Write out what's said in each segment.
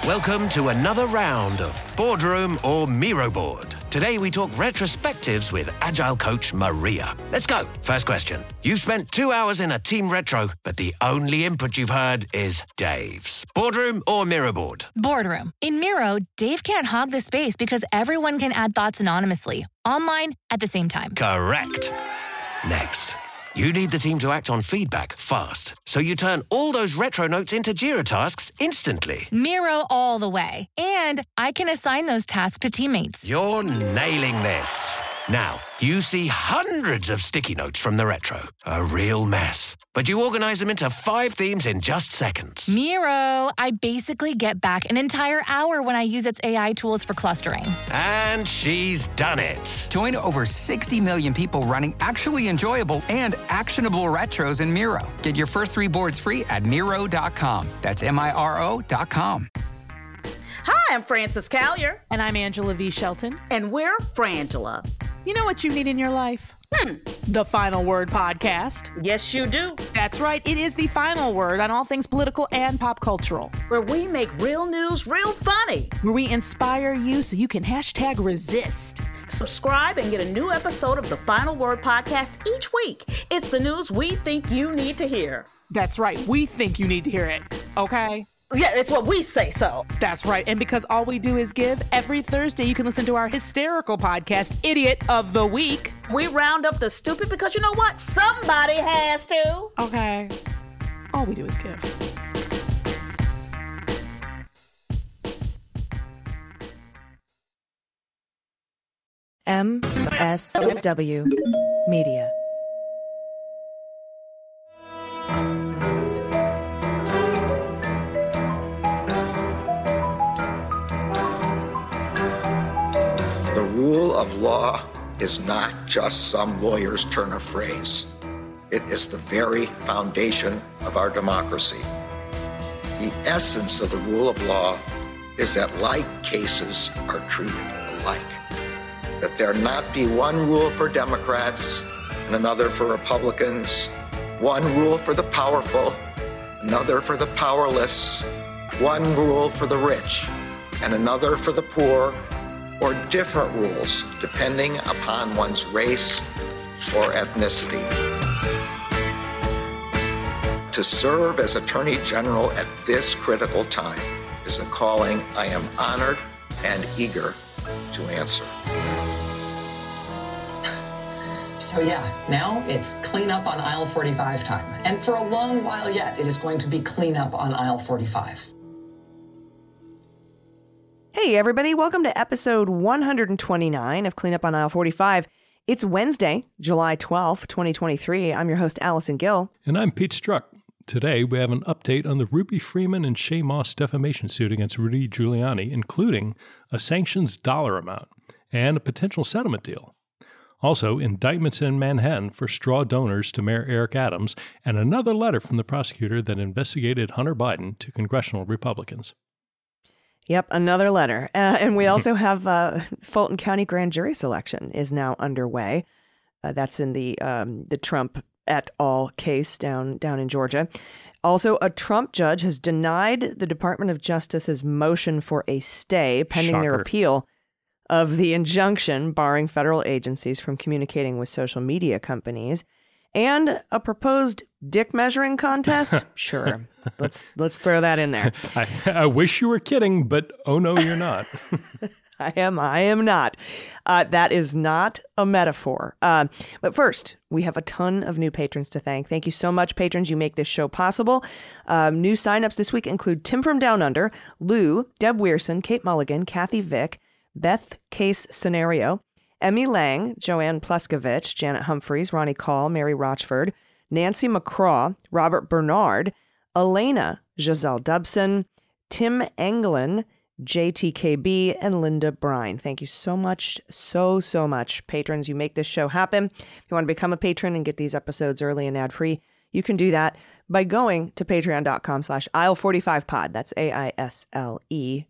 Welcome to another round of Boardroom or Miro Board. Today we talk retrospectives with Agile coach Maria. Let's go. First question. You've spent 2 hours in a team retro, but the only input you've heard is Dave's. Boardroom or Miro Board? Boardroom. In Miro, Dave can't hog the space because everyone can add thoughts anonymously, online, at the same time. Correct. Next. You need the team to act on feedback fast, so you turn all those retro notes into Jira tasks instantly. Miro all the way. And I can assign those tasks to teammates. You're nailing this. Now, you see hundreds of sticky notes from the retro. A real mess. But you organize them into 5 themes in just seconds. Miro, I basically get back an entire hour when I use its AI tools for clustering. And she's done it. Join over 60 million people running actually enjoyable and actionable retros in Miro. Get your first 3 boards free at Miro.com. That's Miro.com. Hi, I'm Frances Callier. And I'm Angela V. Shelton. And we're Frangela. You know what you need in your life? The Final Word Podcast. Yes, you do. That's right. It is the final word on all things political and pop cultural. Where we make real news real funny. Where we inspire you so you can hashtag resist. Subscribe and get a new episode of the Final Word Podcast each week. It's the news we think you need to hear. That's right. We think you need to hear it. Okay? Yeah, it's what we say so. That's right. And because all we do is give, every Thursday you can listen to our hysterical podcast, Idiot of the Week. We round up the stupid because you know what? Somebody has to. Okay. All we do is give. MSW Media. The rule of law is not just some lawyer's turn of phrase. It is the very foundation of our democracy. The essence of the rule of law is that like cases are treated alike. That there not be one rule for Democrats and another for Republicans, one rule for the powerful, another for the powerless, one rule for the rich and another for the poor, or different rules depending upon one's race or ethnicity. To serve as Attorney General at this critical time is a calling I am honored and eager to answer. So yeah, now it's cleanup on aisle 45 time. And for a long while yet, it is going to be cleanup on aisle 45. Hey, everybody. Welcome to episode 129 of Cleanup on Aisle 45. It's Wednesday, July 12th, 2023. I'm your host, Allison Gill. And I'm Pete Strzok. Today, we have an update on the Ruby Freeman and Shaye Moss defamation suit against Rudy Giuliani, including a sanctions dollar amount and a potential settlement deal. Also, indictments in Manhattan for straw donors to Mayor Eric Adams, and another letter from the prosecutor that investigated Hunter Biden to congressional Republicans. Yep, another letter. And we also have Fulton County grand jury selection is now underway. That's in the Trump et al. Case down in Georgia. Also, a Trump judge has denied the Department of Justice's motion for a stay pending their appeal of the injunction barring federal agencies from communicating with social media companies. And a proposed dick measuring contest? Sure. Let's throw that in there. I wish you were kidding, but oh no, you're not. I am not. That is not a metaphor. But first, we have a ton of new patrons to thank. Thank you so much, patrons. You make this show possible. New signups this week include Tim from Down Under, Lou, Deb Weirson, Kate Mulligan, Kathy Vick, Beth Case Scenario, Emmy Lang, Joanne Pleskovich, Janet Humphreys, Ronnie Call, Mary Rochford, Nancy McCraw, Robert Bernard, Elena Giselle Dubson, Tim Anglin, JTKB, and Linda Brine. Thank you so much, so much, patrons. You make this show happen. If you want to become a patron and get these episodes early and ad-free, you can do that by going to patreon.com/aisle45pod. That's AISLE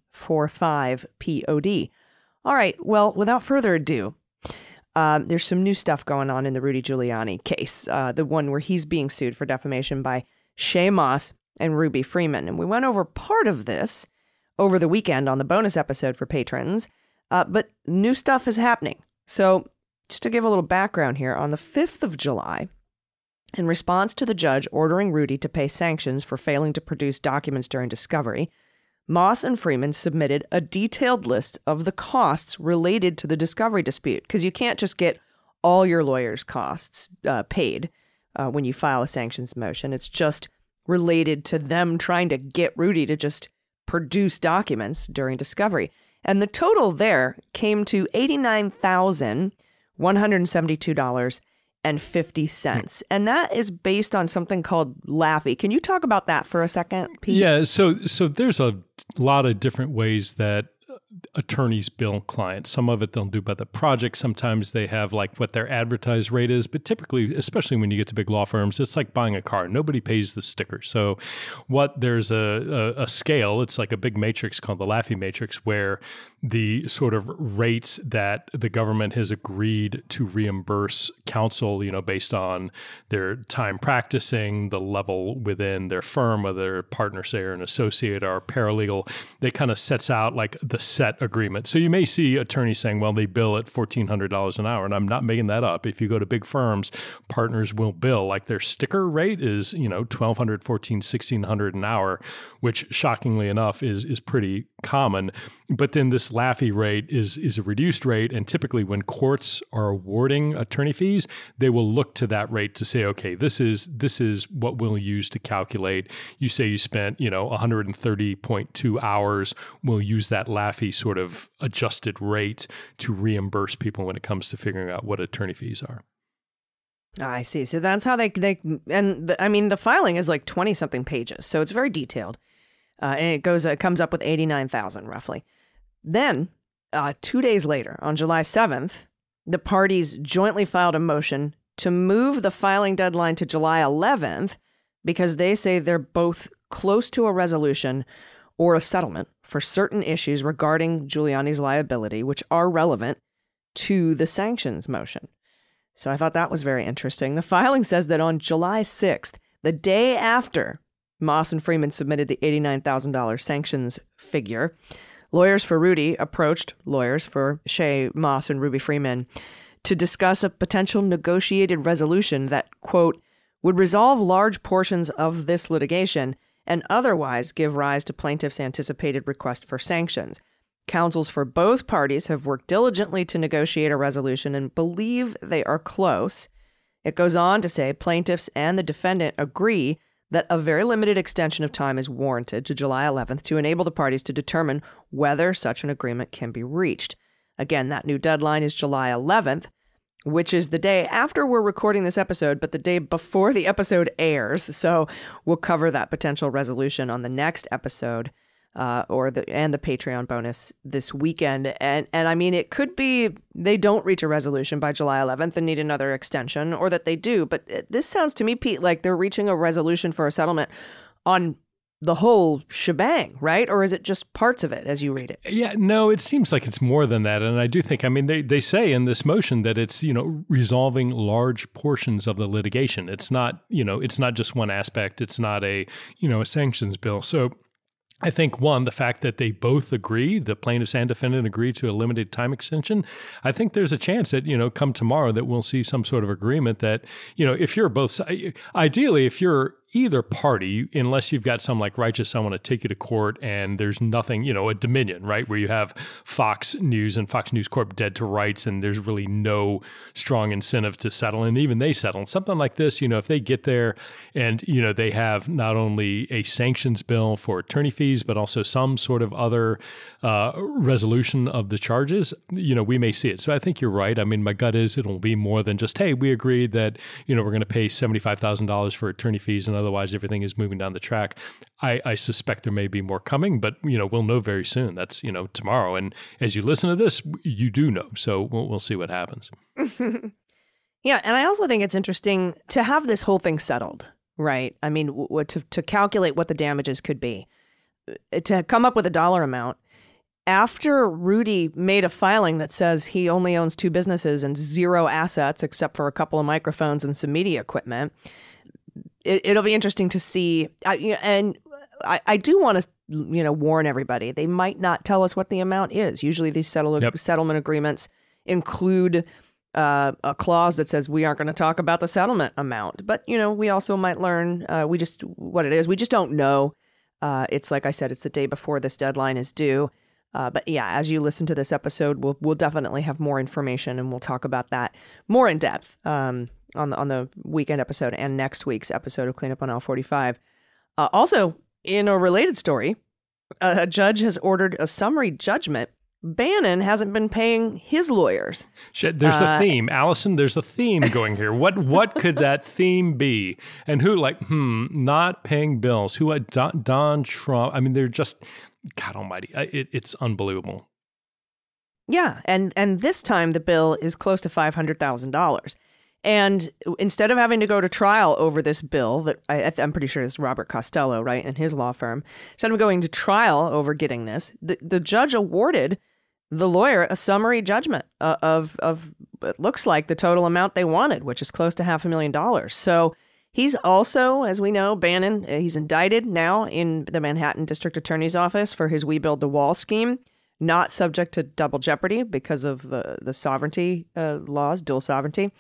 45POD. All right, well, without further ado, there's some new stuff going on in the Rudy Giuliani case, the one where he's being sued for defamation by Shaye Moss and Ruby Freeman. And we went over part of this over the weekend on the bonus episode for patrons. But new stuff is happening. So just to give a little background here, on the 5th of July, in response to the judge ordering Rudy to pay sanctions for failing to produce documents during discovery, Moss and Freeman submitted a detailed list of the costs related to the discovery dispute, because you can't just get all your lawyer's costs paid when you file a sanctions motion. It's just related to them trying to get Rudy to just produce documents during discovery. And the total there came to $89,172.50. And that is based on something called Laffey. Can you talk about that for a second, Pete? Yeah, so there's a lot of different ways that attorneys bill clients. Some of it they'll do by the project. Sometimes they have like what their advertised rate is, but typically, especially when you get to big law firms, it's like buying a car. Nobody pays the sticker. So there's a scale, it's like a big matrix called the Laffey matrix, where the sort of rates that the government has agreed to reimburse counsel, based on their time practicing, the level within their firm, whether they're a partner, say, or an associate or a paralegal, they kind of sets out like the set agreement. So you may see attorneys saying, well, they bill at $1,400 an hour. And I'm not making that up. If you go to big firms, partners will bill like their sticker rate is, $1,200, $1,400, $1,600 an hour, which shockingly enough is pretty common. But then this Laffey rate is a reduced rate. And typically when courts are awarding attorney fees, they will look to that rate to say, okay, this is what we'll use to calculate. You say you spent, 130.2 hours. We'll use that Laffey sort of adjusted rate to reimburse people when it comes to figuring out what attorney fees are. I see. So that's how the filing is like 20 something pages. So it's very detailed. And it comes up with 89,000 roughly. Then 2 days later, on July 7th, the parties jointly filed a motion to move the filing deadline to July 11th because they say they're both close to a resolution or a settlement for certain issues regarding Giuliani's liability, which are relevant to the sanctions motion. So I thought that was very interesting. The filing says that on July 6th, the day after Moss and Freeman submitted the $89,000 sanctions figure, lawyers for Rudy approached lawyers for Shea Moss and Ruby Freeman to discuss a potential negotiated resolution that, quote, would resolve large portions of this litigation and otherwise give rise to plaintiffs' anticipated request for sanctions. Counsels for both parties have worked diligently to negotiate a resolution and believe they are close. It goes on to say plaintiffs and the defendant agree that a very limited extension of time is warranted to July 11th to enable the parties to determine whether such an agreement can be reached. Again, that new deadline is July 11th, which is the day after we're recording this episode, but the day before the episode airs. So we'll cover that potential resolution on the next episode, and the Patreon bonus this weekend. And I mean, it could be they don't reach a resolution by July 11th and need another extension, or that they do. But this sounds to me, Pete, like they're reaching a resolution for a settlement on the whole shebang, right? Or is it just parts of it as you read it? Yeah, no, it seems like it's more than that. And I do think, they say in this motion that it's, resolving large portions of the litigation. It's not, it's not just one aspect. It's not a sanctions bill. So I think, one, the fact that they both agree, the plaintiffs and defendant agree to a limited time extension, I think there's a chance that, come tomorrow that we'll see some sort of agreement that, if you're both, ideally, if you're either party, unless you've got some like righteous, I want to take you to court and there's nothing, a Dominion, right? Where you have Fox News and Fox News Corp dead to rights and there's really no strong incentive to settle. And even they settle. Something like this, if they get there and, they have not only a sanctions bill for attorney fees, but also some sort of other resolution of the charges, we may see it. So I think you're right. I mean, my gut is it'll be more than just, hey, we agreed that, we're going to pay $75,000 for attorney fees and otherwise everything is moving down the track. I suspect there may be more coming, but, we'll know very soon. That's, tomorrow. And as you listen to this, you do know. So we'll see what happens. Yeah. And I also think it's interesting to have this whole thing settled, right? I mean, to calculate what the damages could be, to come up with a dollar amount. After Rudy made a filing that says he only owns 2 businesses and 0 assets except for a couple of microphones and some media equipment, it'll be interesting to see. I do want to warn everybody. They might not tell us what the amount is. Usually these settlement agreements include a clause that says we aren't going to talk about the settlement amount. But, we also might learn what it is. We just don't know. It's like I said, it's the day before this deadline is due. But yeah, as you listen to this episode, we'll definitely have more information, and we'll talk about that more in depth on the weekend episode and next week's episode of Cleanup on Aisle 45. Also, in a related story, a judge has ordered a summary judgment. Bannon hasn't been paying his lawyers. Shit, there's a theme. Allison, there's a theme going here. What could that theme be? And who, not paying bills? Who, Don Trump? I mean, they're just, God almighty, it's unbelievable. Yeah, and this time the bill is close to $500,000. And instead of having to go to trial over this bill that I'm pretty sure is Robert Costello, right, and his law firm, instead of going to trial over getting this, the judge awarded the lawyer a summary judgment of it looks like the total amount they wanted, which is close to $500,000. So he's also, as we know, Bannon, he's indicted now in the Manhattan District Attorney's Office for his We Build the Wall scheme, not subject to double jeopardy because of the sovereignty laws, dual sovereignty.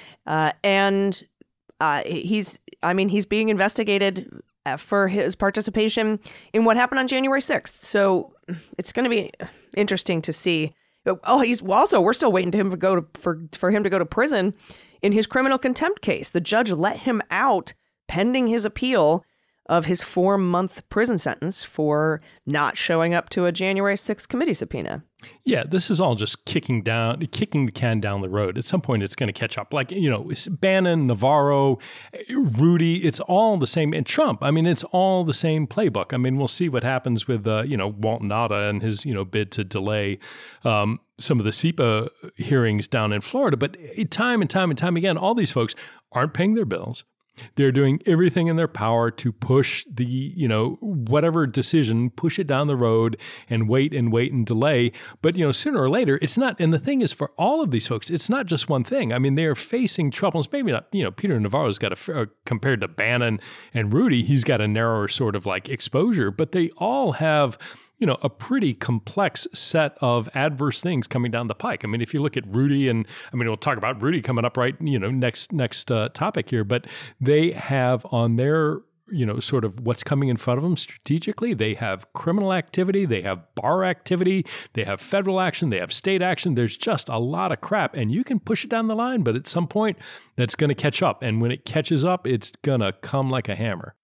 He's being investigated for his participation in what happened on January 6th. So it's going to be interesting to see. We're still waiting for him to go to prison in his criminal contempt case. The judge let him out pending his appeal of his 4-month prison sentence for not showing up to a January 6th committee subpoena. Yeah, this is all just kicking the can down the road. At some point, it's going to catch up. It's Bannon, Navarro, Rudy, it's all the same. And Trump, it's all the same playbook. We'll see what happens with, Walt Nauta and his, bid to delay some of the SEPA hearings down in Florida. But time and time again, all these folks aren't paying their bills. They're doing everything in their power to push the, whatever decision, push it down the road and wait and delay. But, sooner or later, it's not. And the thing is, for all of these folks, it's not just one thing. They're facing troubles. Maybe not, Peter Navarro's got compared to Bannon and Rudy, he's got a narrower sort of exposure, but they all have a pretty complex set of adverse things coming down the pike. If you look at Rudy, and we'll talk about Rudy coming up right, next topic here, but they have on their, sort of what's coming in front of them strategically, they have criminal activity, they have bar activity, they have federal action, they have state action. There's just a lot of crap, and you can push it down the line, but at some point that's going to catch up. And when it catches up, it's going to come like a hammer.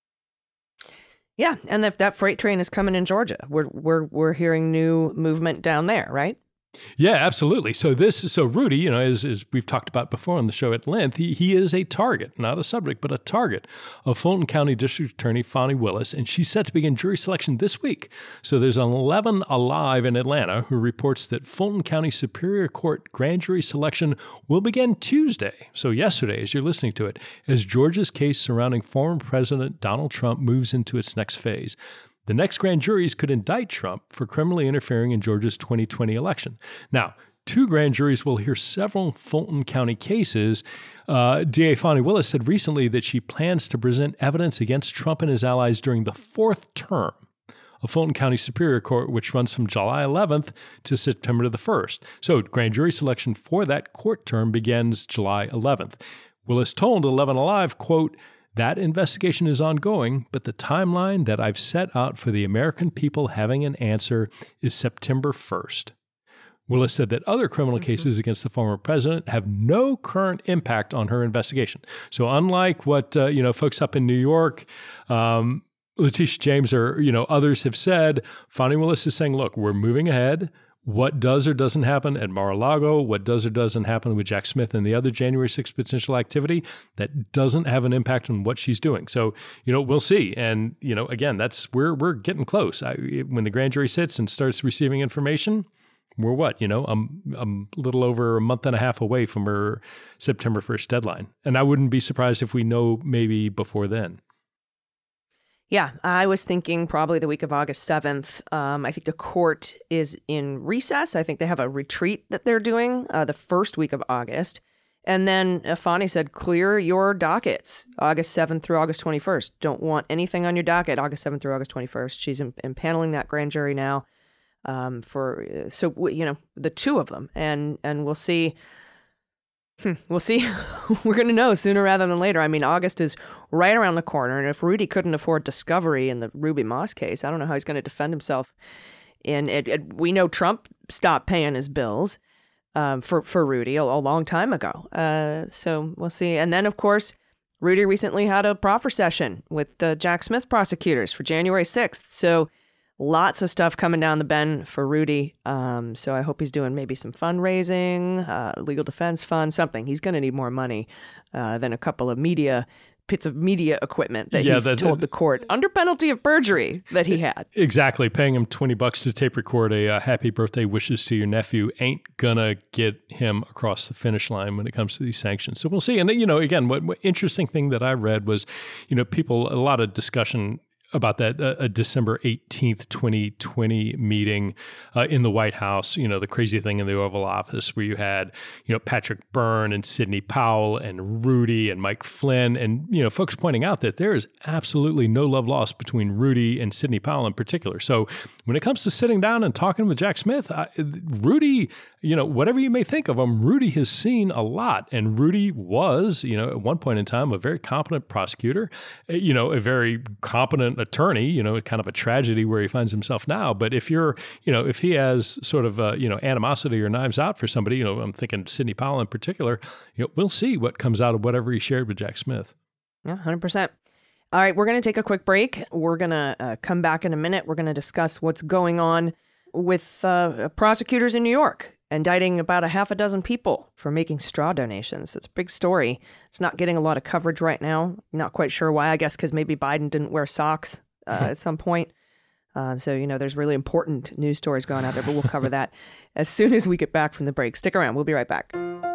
Yeah, and if that freight train is coming in Georgia, we're hearing new movement down there, right? Yeah, absolutely. So Rudy, as we've talked about before on the show at length, he is a target, not a subject, but a target of Fulton County District Attorney Fani Willis, and she's set to begin jury selection this week. So there's an 11 Alive in Atlanta who reports that Fulton County Superior Court grand jury selection will begin Tuesday, so yesterday as you're listening to it, as Georgia's case surrounding former President Donald Trump moves into its next phase. The next grand juries could indict Trump for criminally interfering in Georgia's 2020 election. Now, 2 grand juries will hear several Fulton County cases. DA Fani Willis said recently that she plans to present evidence against Trump and his allies during the 4th term of Fulton County Superior Court, which runs from July 11th to September the 1st. So grand jury selection for that court term begins July 11th. Willis told 11 Alive, quote, "That investigation is ongoing, but the timeline that I've set out for the American people having an answer is September 1st. Willis said that other criminal cases against the former president have no current impact on her investigation. So unlike what, folks up in New York, Letitia James or, others have said, Fani Willis is saying, look, we're moving ahead. What does or doesn't happen at Mar-a-Lago, what does or doesn't happen with Jack Smith and the other January 6th potential activity, that doesn't have an impact on what she's doing. So, we'll see. And, again, we're getting close. When the grand jury sits and starts receiving information, we're a little over a month and a half away from her September 1st deadline. And I wouldn't be surprised if we know maybe before then. Yeah, I was thinking probably the week of August 7th. I think the court is in recess. I think they have a retreat that they're doing the first week of August. And then Fani said, clear your dockets, August 7th through August 21st. Don't want anything on your docket, August 7th through August 21st. She's impaneling that grand jury now the two of them. And we'll see. We'll see. We're going to know sooner rather than later. I mean, August is right around the corner. And if Rudy couldn't afford discovery in the Ruby Moss case, I don't know how he's going to defend himself. We know Trump stopped paying his bills for Rudy a long time ago. So we'll see. And then, of course, Rudy recently had a proffer session with the Jack Smith prosecutors for January 6th. So lots of stuff coming down the bend for Rudy. So I hope he's doing maybe some fundraising, legal defense fund, something. He's going to need more money than a couple of bits of media equipment that he's told the court under penalty of perjury that he had. Exactly. Paying him $20 to tape record a happy birthday wishes to your nephew ain't gonna get him across the finish line when it comes to these sanctions. So we'll see. And, again, what interesting thing that I read was, a lot of discussion about that December 18th, 2020 meeting in the White House, the crazy thing in the Oval Office where you had, Patrick Byrne and Sidney Powell and Rudy and Mike Flynn and, folks pointing out that there is absolutely no love lost between Rudy and Sidney Powell in particular. So when it comes to sitting down and talking with Jack Smith, Rudy, whatever you may think of him, Rudy has seen a lot. And Rudy was, at one point in time, a very competent prosecutor, a very competent attorney, kind of a tragedy where he finds himself now. But if if he has sort of, animosity or knives out for somebody, I'm thinking Sidney Powell in particular, we'll see what comes out of whatever he shared with Jack Smith. Yeah, 100%. All right, we're going to take a quick break. We're going to come back in a minute. We're going to discuss what's going on with prosecutors in New York, indicting about a half a dozen people for making straw donations. It's a big story. It's not getting a lot of coverage right now. Not quite sure why. I guess because maybe Biden didn't wear socks at some point. So, there's really important news stories going out there, but we'll cover that as soon as we get back from the break. Stick around. We'll be right back.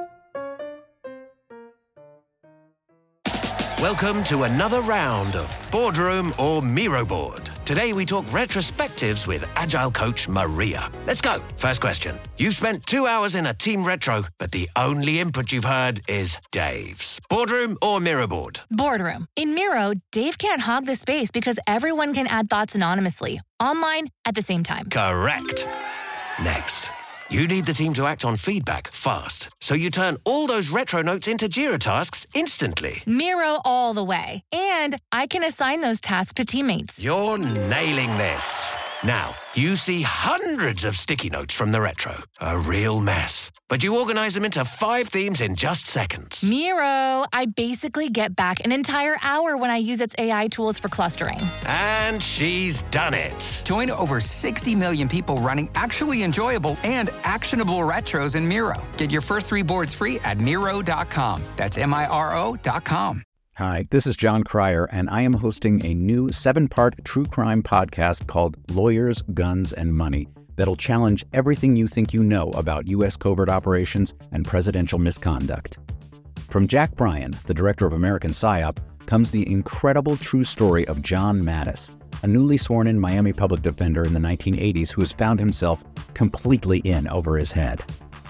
Welcome to another round of Boardroom or Miro Board. Today we talk retrospectives with Agile coach Maria. Let's go. First question. You've spent 2 hours in a team retro, but the only input you've heard is Dave's. Boardroom or Miro Board? Boardroom. In Miro, Dave can't hog the space because everyone can add thoughts anonymously, online at the same time. Correct. Next. You need the team to act on feedback fast, so you turn all those retro notes into Jira tasks instantly. Miro all the way. And I can assign those tasks to teammates. You're nailing this. Now, you see hundreds of sticky notes from the retro. A real mess. But you organize them into 5 themes in just seconds. Miro, I basically get back an entire hour when I use its AI tools for clustering. And she's done it. Join over 60 million people running actually enjoyable and actionable retros in Miro. Get your first 3 boards free at Miro.com. That's Miro.com. Hi, this is John Cryer, and I am hosting a new 7-part true crime podcast called Lawyers, Guns, and Money that'll challenge everything you think you know about U.S. covert operations and presidential misconduct. From Jack Bryan, the director of American PSYOP, comes the incredible true story of John Mattis, a newly sworn-in Miami public defender in the 1980s who has found himself completely in over his head.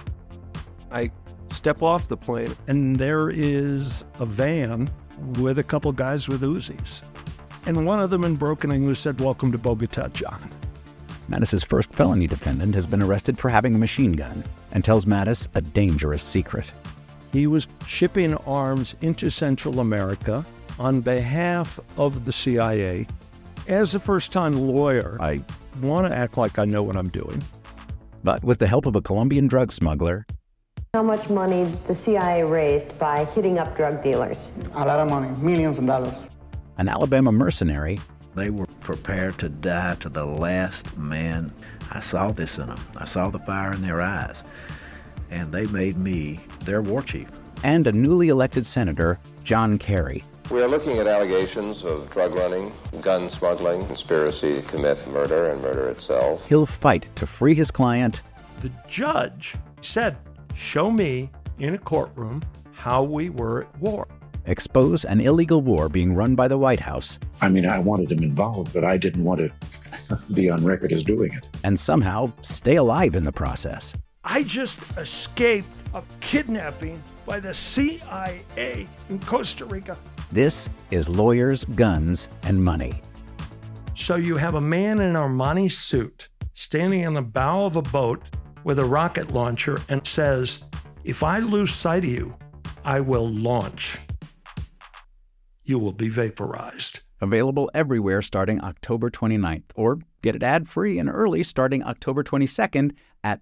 I step off the plane, and there is a van with a couple guys with Uzis. And one of them in broken English said, "Welcome to Bogota, John." Mattis's first felony defendant has been arrested for having a machine gun and tells Mattis a dangerous secret. He was shipping arms into Central America on behalf of the CIA. As a first-time lawyer, I want to act like I know what I'm doing. But with the help of a Colombian drug smuggler, how much money the CIA raised by hitting up drug dealers? A lot of money, millions of dollars. An Alabama mercenary, they were prepared to die to the last man. I saw this in them. I saw the fire in their eyes. And they made me their war chief. and a newly elected Senator, John Kerry. We are looking at allegations of drug running, gun smuggling, conspiracy to commit murder and murder itself. He'll fight to free his client. The judge said, show me in a courtroom how we were at war. Expose an illegal war being run by the White House. I mean, I wanted him involved, but I didn't want to be on record as doing it. And somehow stay alive in the process. I just escaped a kidnapping by the CIA in Costa Rica. This is Lawyers, Guns, and Money. So you have a man in an Armani suit standing on the bow of a boat with a rocket launcher and says, if I lose sight of you, I will launch. You will be vaporized. Available everywhere starting October 29th, or get it ad-free and early starting October 22nd at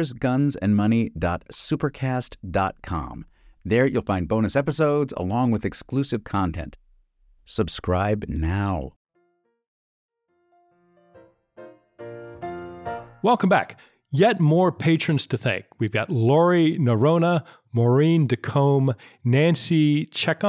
lawyersgunsandmoney.supercast.com. There you'll find bonus episodes along with exclusive content. Subscribe now. Welcome back. Yet more patrons to thank. We've got Lori Narona, Maureen DeCombe, Nancy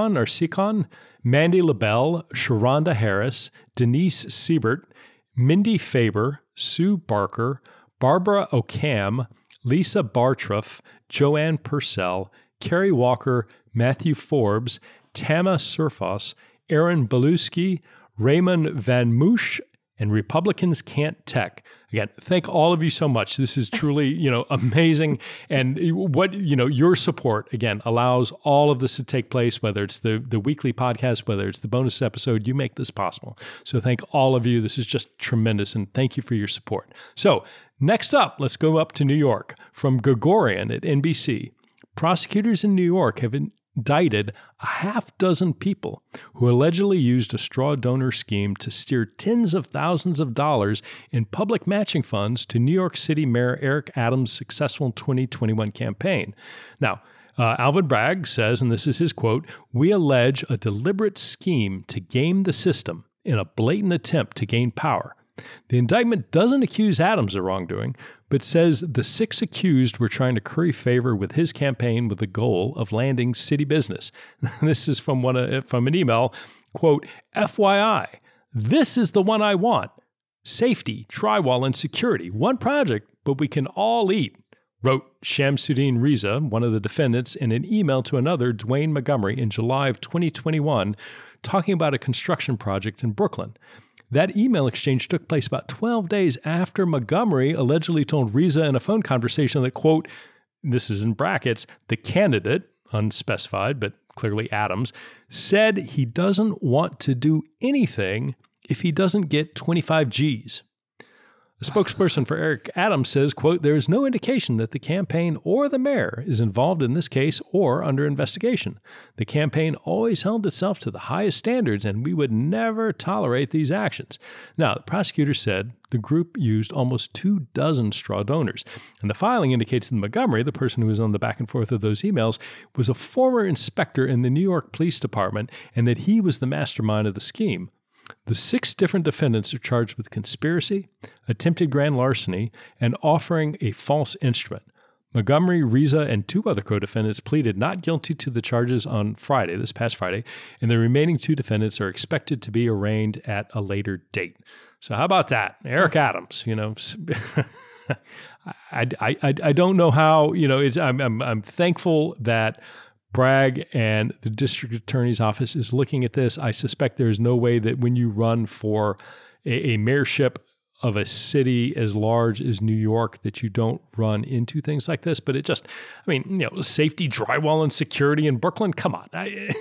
Secon, Mandy LaBelle, Sharonda Harris, Denise Siebert, Mindy Faber, Sue Barker, Barbara O'Cam, Lisa Bartruff, Joanne Purcell, Carrie Walker, Matthew Forbes, Tama Surfos, Aaron Beluski, Raymond Van Moosh, and Republicans Can't Tech. Again, thank all of you so much. This is truly, amazing. And what, your support, again, allows all of this to take place, whether it's the weekly podcast, whether it's the bonus episode, you make this possible. So thank all of you. This is just tremendous. And thank you for your support. So next up, let's go up to New York. From Gregorian at NBC. Prosecutors in New York have indicted a half dozen people who allegedly used a straw donor scheme to steer tens of thousands of dollars in public matching funds to New York City Mayor Eric Adams' successful 2021 campaign. Now, Alvin Bragg says, and this is his quote, "We allege a deliberate scheme to game the system in a blatant attempt to gain power. The indictment doesn't accuse Adams of wrongdoing, but says the 6 accused were trying to curry favor with his campaign with the goal of landing city business." This is from an email, quote, "FYI, this is the one I want. Safety, drywall, and security. One project, but we can all eat," wrote Shamsuddin Reza, one of the defendants, in an email to another, Dwayne Montgomery, in July of 2021, talking about a construction project in Brooklyn. That email exchange took place about 12 days after Montgomery allegedly told Reza in a phone conversation that, quote, this is in brackets, the candidate, unspecified, but clearly Adams, said he doesn't want to do anything if he doesn't get 25 G's. A spokesperson for Eric Adams says, quote, "There is no indication that the campaign or the mayor is involved in this case or under investigation. The campaign always held itself to the highest standards, and we would never tolerate these actions." Now, the prosecutor said the group used almost 24 straw donors. And the filing indicates that Montgomery, the person who was on the back and forth of those emails, was a former inspector in the New York Police Department, and that he was the mastermind of the scheme. The 6 different defendants are charged with conspiracy, attempted grand larceny, and offering a false instrument. Montgomery, Reza, and 2 other co-defendants pleaded not guilty to the charges on Friday, this past Friday, and the remaining 2 defendants are expected to be arraigned at a later date. So how about that? Eric Adams, I don't know how, I'm thankful that Bragg and the district attorney's office is looking at this. I suspect there's no way that when you run for a mayorship of a city as large as New York that you don't run into things like this. But it just, safety, drywall, and security in Brooklyn. Come on.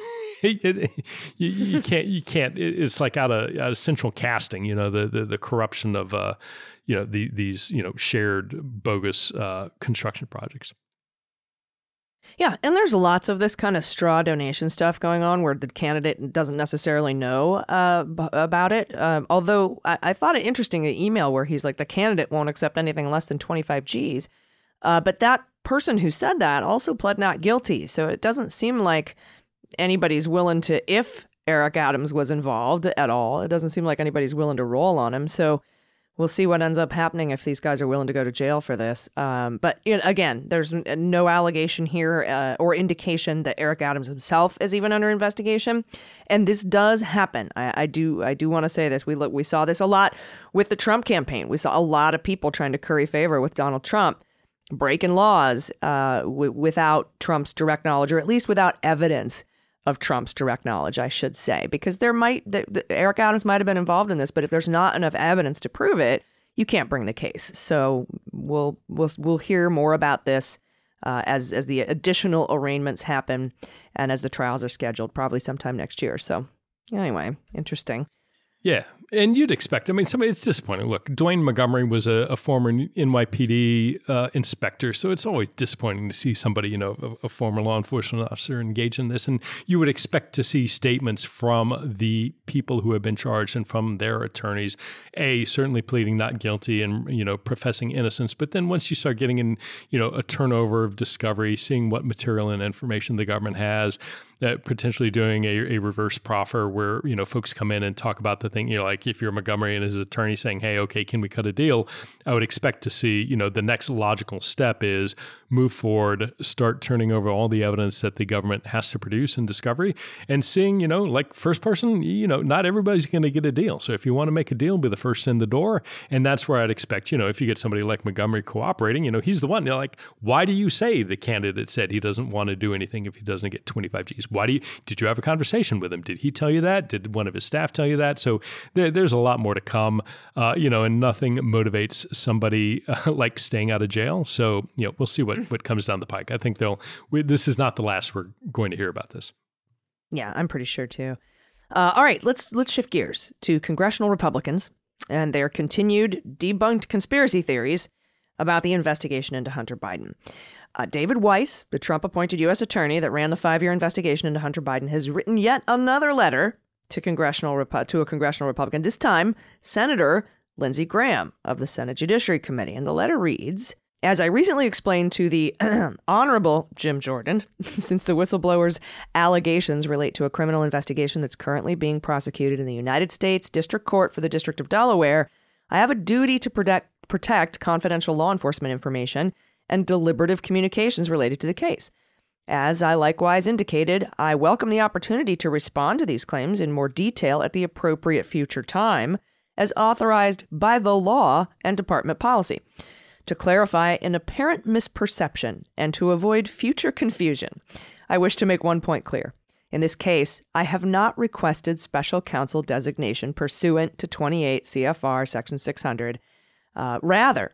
You can't. It's like out of central casting, the corruption of, these shared bogus construction projects. Yeah, and there's lots of this kind of straw donation stuff going on where the candidate doesn't necessarily know about it. Although I thought it interesting, the email where he's like, the candidate won't accept anything less than 25 G's. But that person who said that also pled not guilty. So it doesn't seem like anybody's willing to, if Eric Adams was involved at all, it doesn't seem like anybody's willing to roll on him. So we'll see what ends up happening if these guys are willing to go to jail for this. But again, there's no allegation here or indication that Eric Adams himself is even under investigation. And this does happen. I do want to say this. We saw this a lot with the Trump campaign. We saw a lot of people trying to curry favor with Donald Trump, breaking laws without Trump's direct knowledge, or at least without evidence of Trump's direct knowledge, I should say, because Eric Adams might have been involved in this, but if there's not enough evidence to prove it, you can't bring the case. So we'll hear more about this as the additional arraignments happen and as the trials are scheduled, probably sometime next year. So anyway, interesting. Yeah. And you'd expect, it's disappointing. Look, Dwayne Montgomery was a former NYPD inspector, so it's always disappointing to see somebody, a former law enforcement officer engage in this. And you would expect to see statements from the people who have been charged and from their attorneys, certainly pleading not guilty and, professing innocence. But then once you start getting in, a turnover of discovery, seeing what material and information the government has, potentially doing a reverse proffer where, folks come in and talk about the thing, like if you're Montgomery and his attorney saying, hey, okay, can we cut a deal? I would expect to see, the next logical step is move forward, start turning over all the evidence that the government has to produce in discovery and seeing, like first person, not everybody's going to get a deal. So if you want to make a deal, be the first in the door. And that's where I'd expect, if you get somebody like Montgomery cooperating, he's the one, like, why do you say the candidate said he doesn't want to do anything if he doesn't get 25 Gs? Did you have a conversation with him? Did he tell you that? Did one of his staff tell you that? So there's a lot more to come, and nothing motivates somebody like staying out of jail. So, we'll see what comes down the pike. I think this is not the last we're going to hear about this. Yeah, I'm pretty sure too. All right, let's shift gears to congressional Republicans and their continued debunked conspiracy theories about the investigation into Hunter Biden. David Weiss, the Trump-appointed U.S. attorney that ran the 5-year investigation into Hunter Biden, has written yet another letter to a congressional Republican, this time Senator Lindsey Graham of the Senate Judiciary Committee. And the letter reads, as I recently explained to the Honorable Jim Jordan, since the whistleblower's allegations relate to a criminal investigation that's currently being prosecuted in the United States District Court for the District of Delaware, I have a duty to protect confidential law enforcement information and deliberative communications related to the case. As I likewise indicated, I welcome the opportunity to respond to these claims in more detail at the appropriate future time, as authorized by the law and department policy. To clarify an apparent misperception and to avoid future confusion, I wish to make one point clear. In this case, I have not requested special counsel designation pursuant to 28 CFR Section 600. Rather,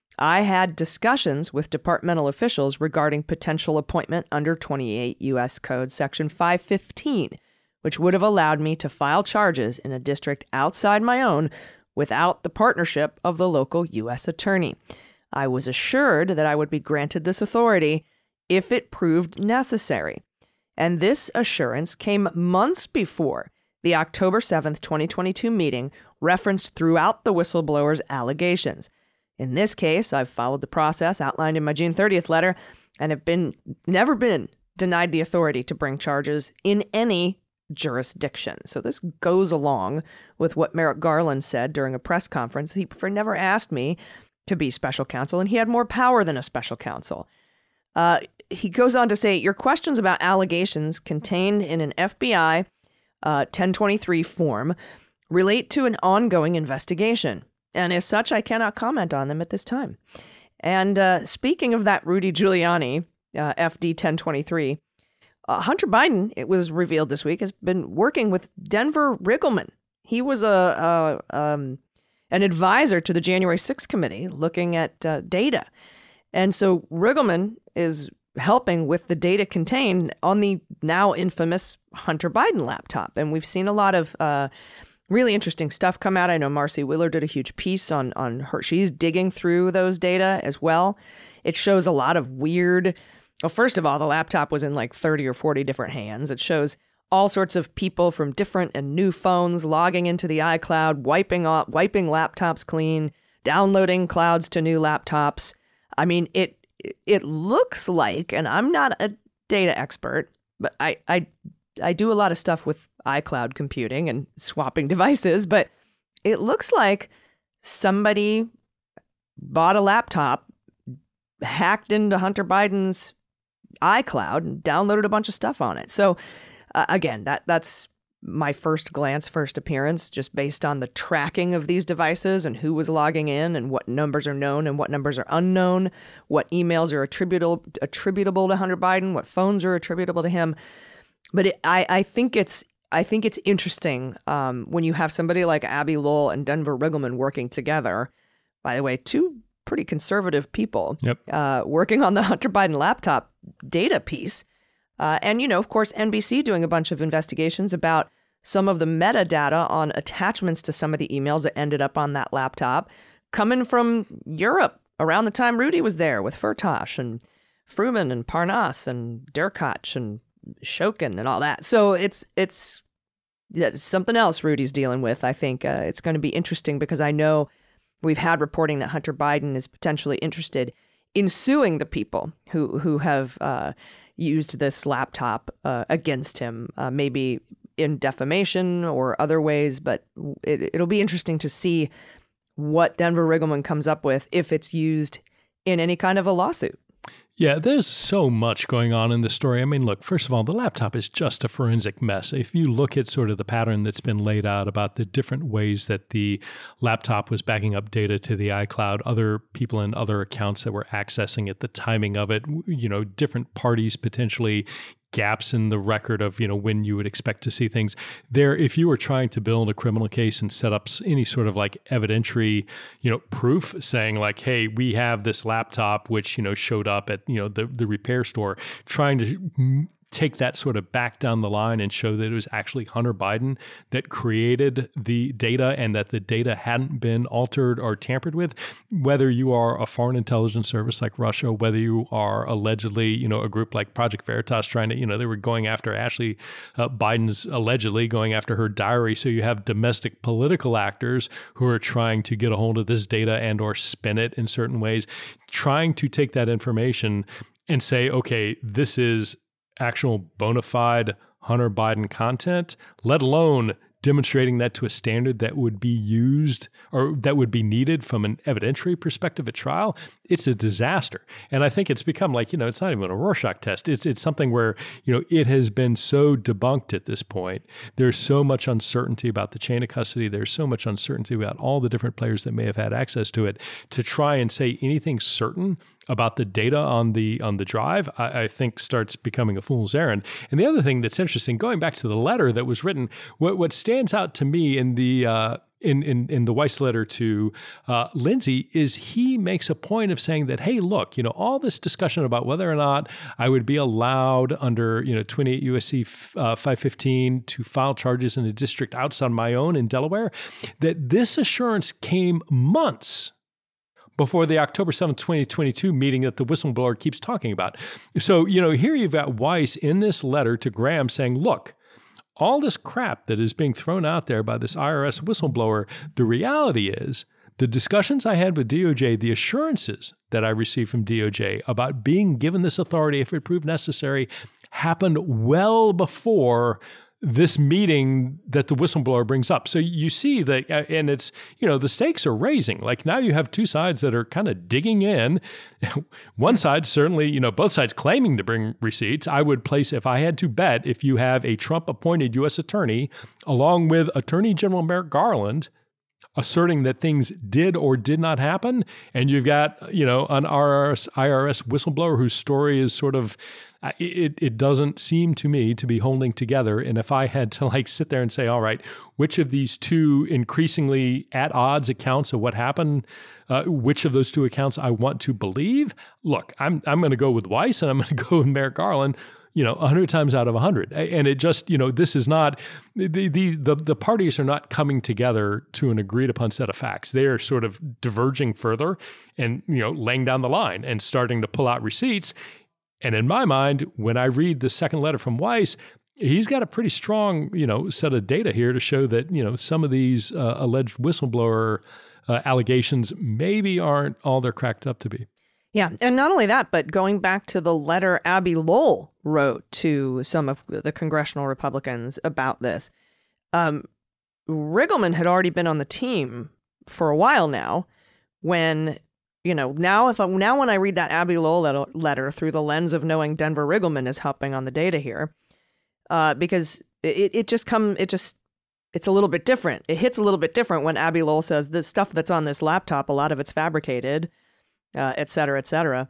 I had discussions with departmental officials regarding potential appointment under 28 U.S. Code Section 515, which would have allowed me to file charges in a district outside my own without the partnership of the local U.S. attorney. I was assured that I would be granted this authority if it proved necessary. And this assurance came months before the October 7th, 2022 meeting referenced throughout the whistleblower's allegations. In this case, I've followed the process outlined in my June 30th letter and have never been denied the authority to bring charges in any jurisdiction. So this goes along with what Merrick Garland said during a press conference. He never asked me to be special counsel, and he had more power than a special counsel. He goes on to say, your questions about allegations contained in an FBI 1023 form relate to an ongoing investigation. And as such, I cannot comment on them at this time. And speaking of that Rudy Giuliani, FD 1023, Hunter Biden, it was revealed this week, has been working with Denver Riggleman. He was an advisor to the January 6th committee looking at data. And so Riggleman is helping with the data contained on the now infamous Hunter Biden laptop. And we've seen a lot of really interesting stuff come out. I know Marcy Wheeler did a huge piece on her. She's digging through those data as well. It shows a lot of weird. Well, first of all, the laptop was in like 30 or 40 different hands. It shows all sorts of people from different and new phones logging into the iCloud, wiping laptops clean, downloading clouds to new laptops. I mean, it looks like, and I'm not a data expert, but I do a lot of stuff with iCloud computing and swapping devices, but it looks like somebody bought a laptop, hacked into Hunter Biden's iCloud, and downloaded a bunch of stuff on it. So again, that's my first appearance, just based on the tracking of these devices and who was logging in and what numbers are known and what numbers are unknown, what emails are attributable to Hunter Biden, what phones are attributable to him. But I think it's interesting when you have somebody like Abbe Lowell and Denver Riggleman working together. By the way, two pretty conservative people Yep. working on the Hunter Biden laptop data piece. And, of course, NBC doing a bunch of investigations about some of the metadata on attachments to some of the emails that ended up on that laptop coming from Europe around the time Rudy was there with Firtash and Fruman and Parnas and Derkach and Shokin and all that. So it's something else Rudy's dealing with. I think it's going to be interesting because I know we've had reporting that Hunter Biden is potentially interested in suing the people who have used this laptop against him, maybe in defamation or other ways. But it'll be interesting to see what Denver Riggleman comes up with if it's used in any kind of a lawsuit. Yeah, there's so much going on in the story. I mean, look, first of all, the laptop is just a forensic mess. If you look at sort of the pattern that's been laid out about the different ways that the laptop was backing up data to the iCloud, other people in other accounts that were accessing it, the timing of it, different parties potentially gaps in the record of, when you would expect to see things there. If you were trying to build a criminal case and set up any sort of like evidentiary, proof saying like, hey, we have this laptop, which, showed up at, the repair store, trying to take that sort of back down the line and show that it was actually Hunter Biden that created the data and that the data hadn't been altered or tampered with, whether you are a foreign intelligence service like Russia, whether you are allegedly, a group like Project Veritas trying to, they were going after Ashley Biden's allegedly going after her diary. So you have domestic political actors who are trying to get a hold of this data and or spin it in certain ways, trying to take that information and say, okay, this is actual bona fide Hunter Biden content, let alone demonstrating that to a standard that would be used or that would be needed from an evidentiary perspective at trial. It's a disaster. And I think it's become like, it's not even a Rorschach test. It's something where, it has been so debunked at this point. There's so much uncertainty about the chain of custody. There's so much uncertainty about all the different players that may have had access to it. To try and say anything certain about the data on the drive, I think starts becoming a fool's errand. And the other thing that's interesting, going back to the letter that was written, what stands out to me in the in the Weiss letter to Lindsay is he makes a point of saying that, hey, look, all this discussion about whether or not I would be allowed under 28 USC 515 to file charges in a district outside my own in Delaware, that this assurance came months before the October 7th, 2022 meeting that the whistleblower keeps talking about. So, here you've got Weiss in this letter to Graham saying, look, all this crap that is being thrown out there by this IRS whistleblower, the reality is the discussions I had with DOJ, the assurances that I received from DOJ about being given this authority if it proved necessary happened well before this meeting that the whistleblower brings up. So you see that, and it's, the stakes are raising. Like now you have two sides that are kind of digging in. One side, certainly, both sides claiming to bring receipts. I would place, if I had to bet, if you have a Trump-appointed U.S. attorney, along with Attorney General Merrick Garland, asserting that things did or did not happen, and you've got, an IRS whistleblower whose story is sort of, it doesn't seem to me to be holding together. And if I had to sit there and say, all right, which of these two increasingly at odds accounts of what happened, which of those two accounts I want to believe, look, I'm going to go with Weiss and I'm going to go with Merrick Garland, 100 times out of 100. And it just, this is not, the parties are not coming together to an agreed upon set of facts. They are sort of diverging further and, laying down the line and starting to pull out receipts. And in my mind, when I read the second letter from Weiss, he's got a pretty strong, set of data here to show that, some of these alleged whistleblower allegations maybe aren't all they're cracked up to be. Yeah, and not only that, but going back to the letter Abby Lowell wrote to some of the congressional Republicans about this, Riggleman had already been on the team for a while now when, now when I read that Abby Lowell letter through the lens of knowing Denver Riggleman is helping on the data here, because it's a little bit different. It hits a little bit different when Abby Lowell says the stuff that's on this laptop, a lot of it's fabricated, et cetera, et cetera.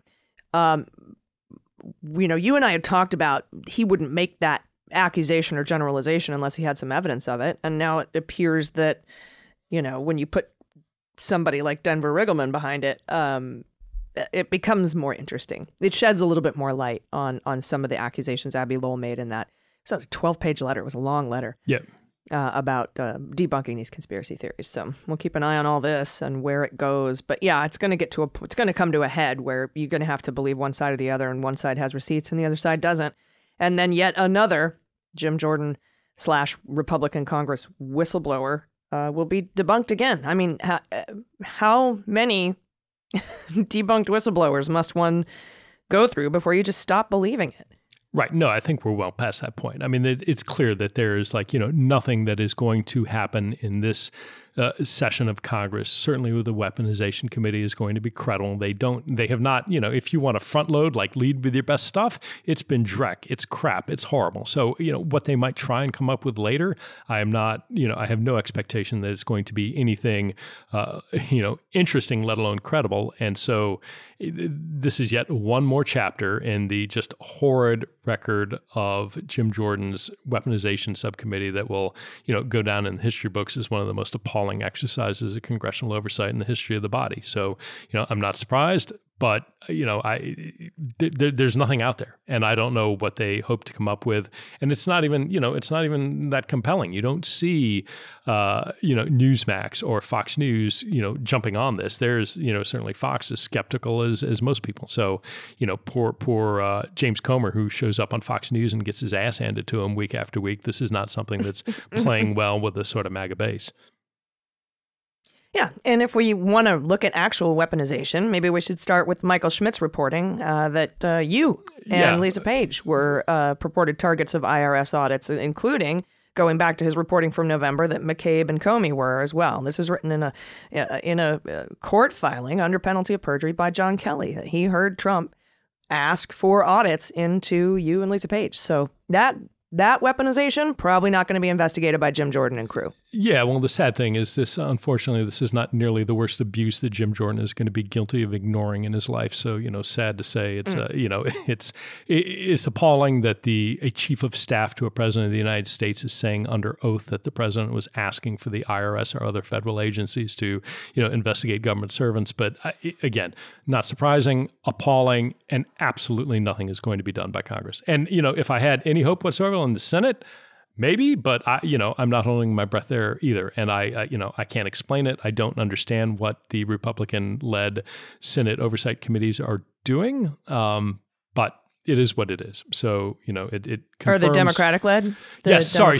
You and I had talked about he wouldn't make that accusation or generalization unless he had some evidence of it. And now it appears that, when you put somebody like Denver Riggleman behind it, it becomes more interesting. It sheds a little bit more light on some of the accusations Abbe Lowell made in that. It was a 12-page letter. It was a long letter. Yep. About debunking these conspiracy theories. So we'll keep an eye on all this and where it goes. But yeah, it's going to come to a head where you're going to have to believe one side or the other, and one side has receipts and the other side doesn't. And then yet another Jim Jordan / Republican Congress whistleblower will be debunked again. I mean, how many debunked whistleblowers must one go through before you just stop believing it? Right. No, I think we're well past that point. I mean, it's clear that there is nothing that is going to happen in this session of Congress, certainly with the weaponization committee, is going to be credible. They have not, if you want to front load, lead with your best stuff, it's been dreck, it's crap, it's horrible. So, what they might try and come up with later, I am not, I have no expectation that it's going to be anything, interesting, let alone credible. And so this is yet one more chapter in the just horrid record of Jim Jordan's weaponization subcommittee that will, go down in the history books as one of the most appalling exercises of congressional oversight in the history of the body. So, I'm not surprised, but, there's nothing out there, and I don't know what they hope to come up with. And it's not even, that compelling. You don't see, Newsmax or Fox News, jumping on this. There's, certainly Fox is skeptical as most people. So, poor James Comer, who shows up on Fox News and gets his ass handed to him week after week. This is not something that's playing well with the sort of MAGA base. Yeah, and if we want to look at actual weaponization, maybe we should start with Michael Schmidt's reporting that you and Lisa Page were purported targets of IRS audits, including going back to his reporting from November that McCabe and Comey were as well. This is written in a court filing under penalty of perjury by John Kelly. He heard Trump ask for audits into you and Lisa Page. So that weaponization, probably not going to be investigated by Jim Jordan and crew. Yeah, well, the sad thing is unfortunately, this is not nearly the worst abuse that Jim Jordan is going to be guilty of ignoring in his life. So, sad to say, it's, it's appalling that a chief of staff to a president of the United States is saying under oath that the president was asking for the IRS or other federal agencies to, investigate government servants. But again, not surprising, appalling, and absolutely nothing is going to be done by Congress. And, if I had any hope whatsoever in the Senate, maybe, but I'm not holding my breath there either. And I can't explain it. I don't understand what the Republican-led Senate oversight committees are doing. But it is what it is. So, it confirms. Or the Democratic-led? Yes, sorry.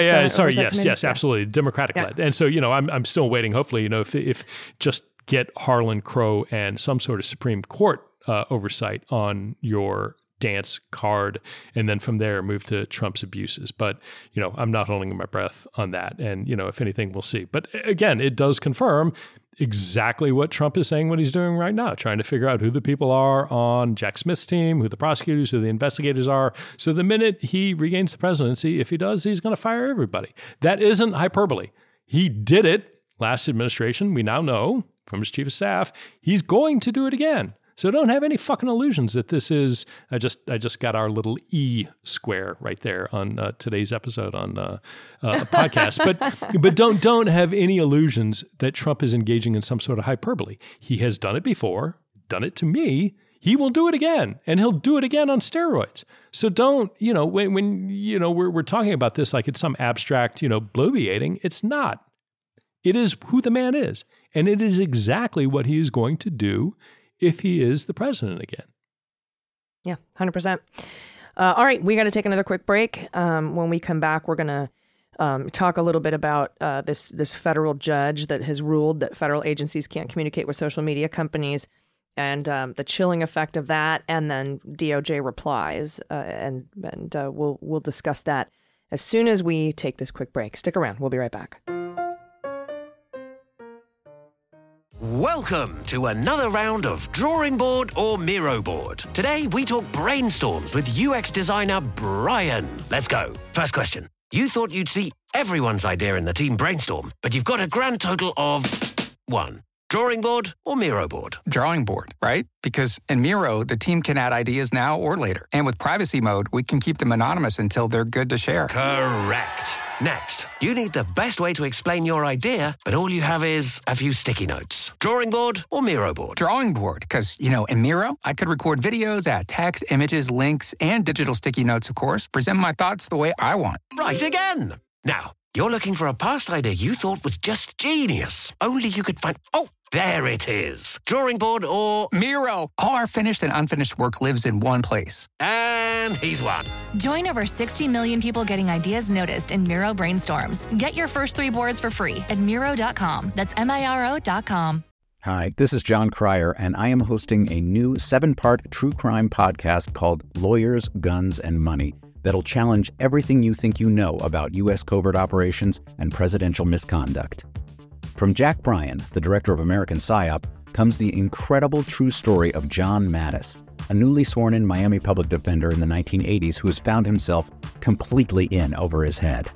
Yes, absolutely. Democratic-led. And so, I'm still waiting. Hopefully, if just get Harlan Crow and some sort of Supreme Court oversight on your dance card, and then from there move to Trump's abuses. But, I'm not holding my breath on that. And, if anything, we'll see. But again, it does confirm exactly what Trump is saying, what he's doing right now, trying to figure out who the people are on Jack Smith's team, who the prosecutors, who the investigators are. So the minute he regains the presidency, if he does, he's going to fire everybody. That isn't hyperbole. He did it last administration. We now know from his chief of staff, he's going to do it again. So don't have any fucking illusions that this is, I just got our little E square right there on today's episode on a podcast. But don't have any illusions that Trump is engaging in some sort of hyperbole. He has done it before, done it to me. He will do it again, and he'll do it again on steroids. So don't, when we're talking about this like it's some abstract, bloviating, it's not. It is who the man is, and it is exactly what he is going to do if he is the president again. Yeah, 100%. All right, we got to take another quick break. When we come back, we're going to talk a little bit about this federal judge that has ruled that federal agencies can't communicate with social media companies, and the chilling effect of that, and then DOJ replies, and we'll discuss that as soon as we take this quick break. Stick around. We'll be right back. Welcome to another round of Drawing Board or Miro Board. Today, we talk brainstorms with UX designer Brian. Let's go. First question. You thought you'd see everyone's idea in the team brainstorm, but you've got a grand total of 1. Drawing board or Miro board? Drawing board, right? Because in Miro, the team can add ideas now or later. And with privacy mode, we can keep them anonymous until they're good to share. Correct. Next, you need the best way to explain your idea, but all you have is a few sticky notes. Drawing board or Miro board? Drawing board, because, in Miro, I could record videos, add text, images, links, and digital sticky notes, of course, present my thoughts the way I want. Right again. Now, you're looking for a past idea you thought was just genius. Only you could find... Oh, there it is. Drawing board or... Miro! All our finished and unfinished work lives in one place. And he's won. Join over 60 million people getting ideas noticed in Miro Brainstorms. Get your first 3 boards for free at Miro.com. That's Miro.com. Hi, this is John Cryer, and I am hosting a new 7-part true crime podcast called Lawyers, Guns, and Money that'll challenge everything you think you know about U.S. covert operations and presidential misconduct. From Jack Bryan, the director of American PSYOP, comes the incredible true story of John Mattis, a newly sworn-in Miami public defender in the 1980s who has found himself completely in over his head.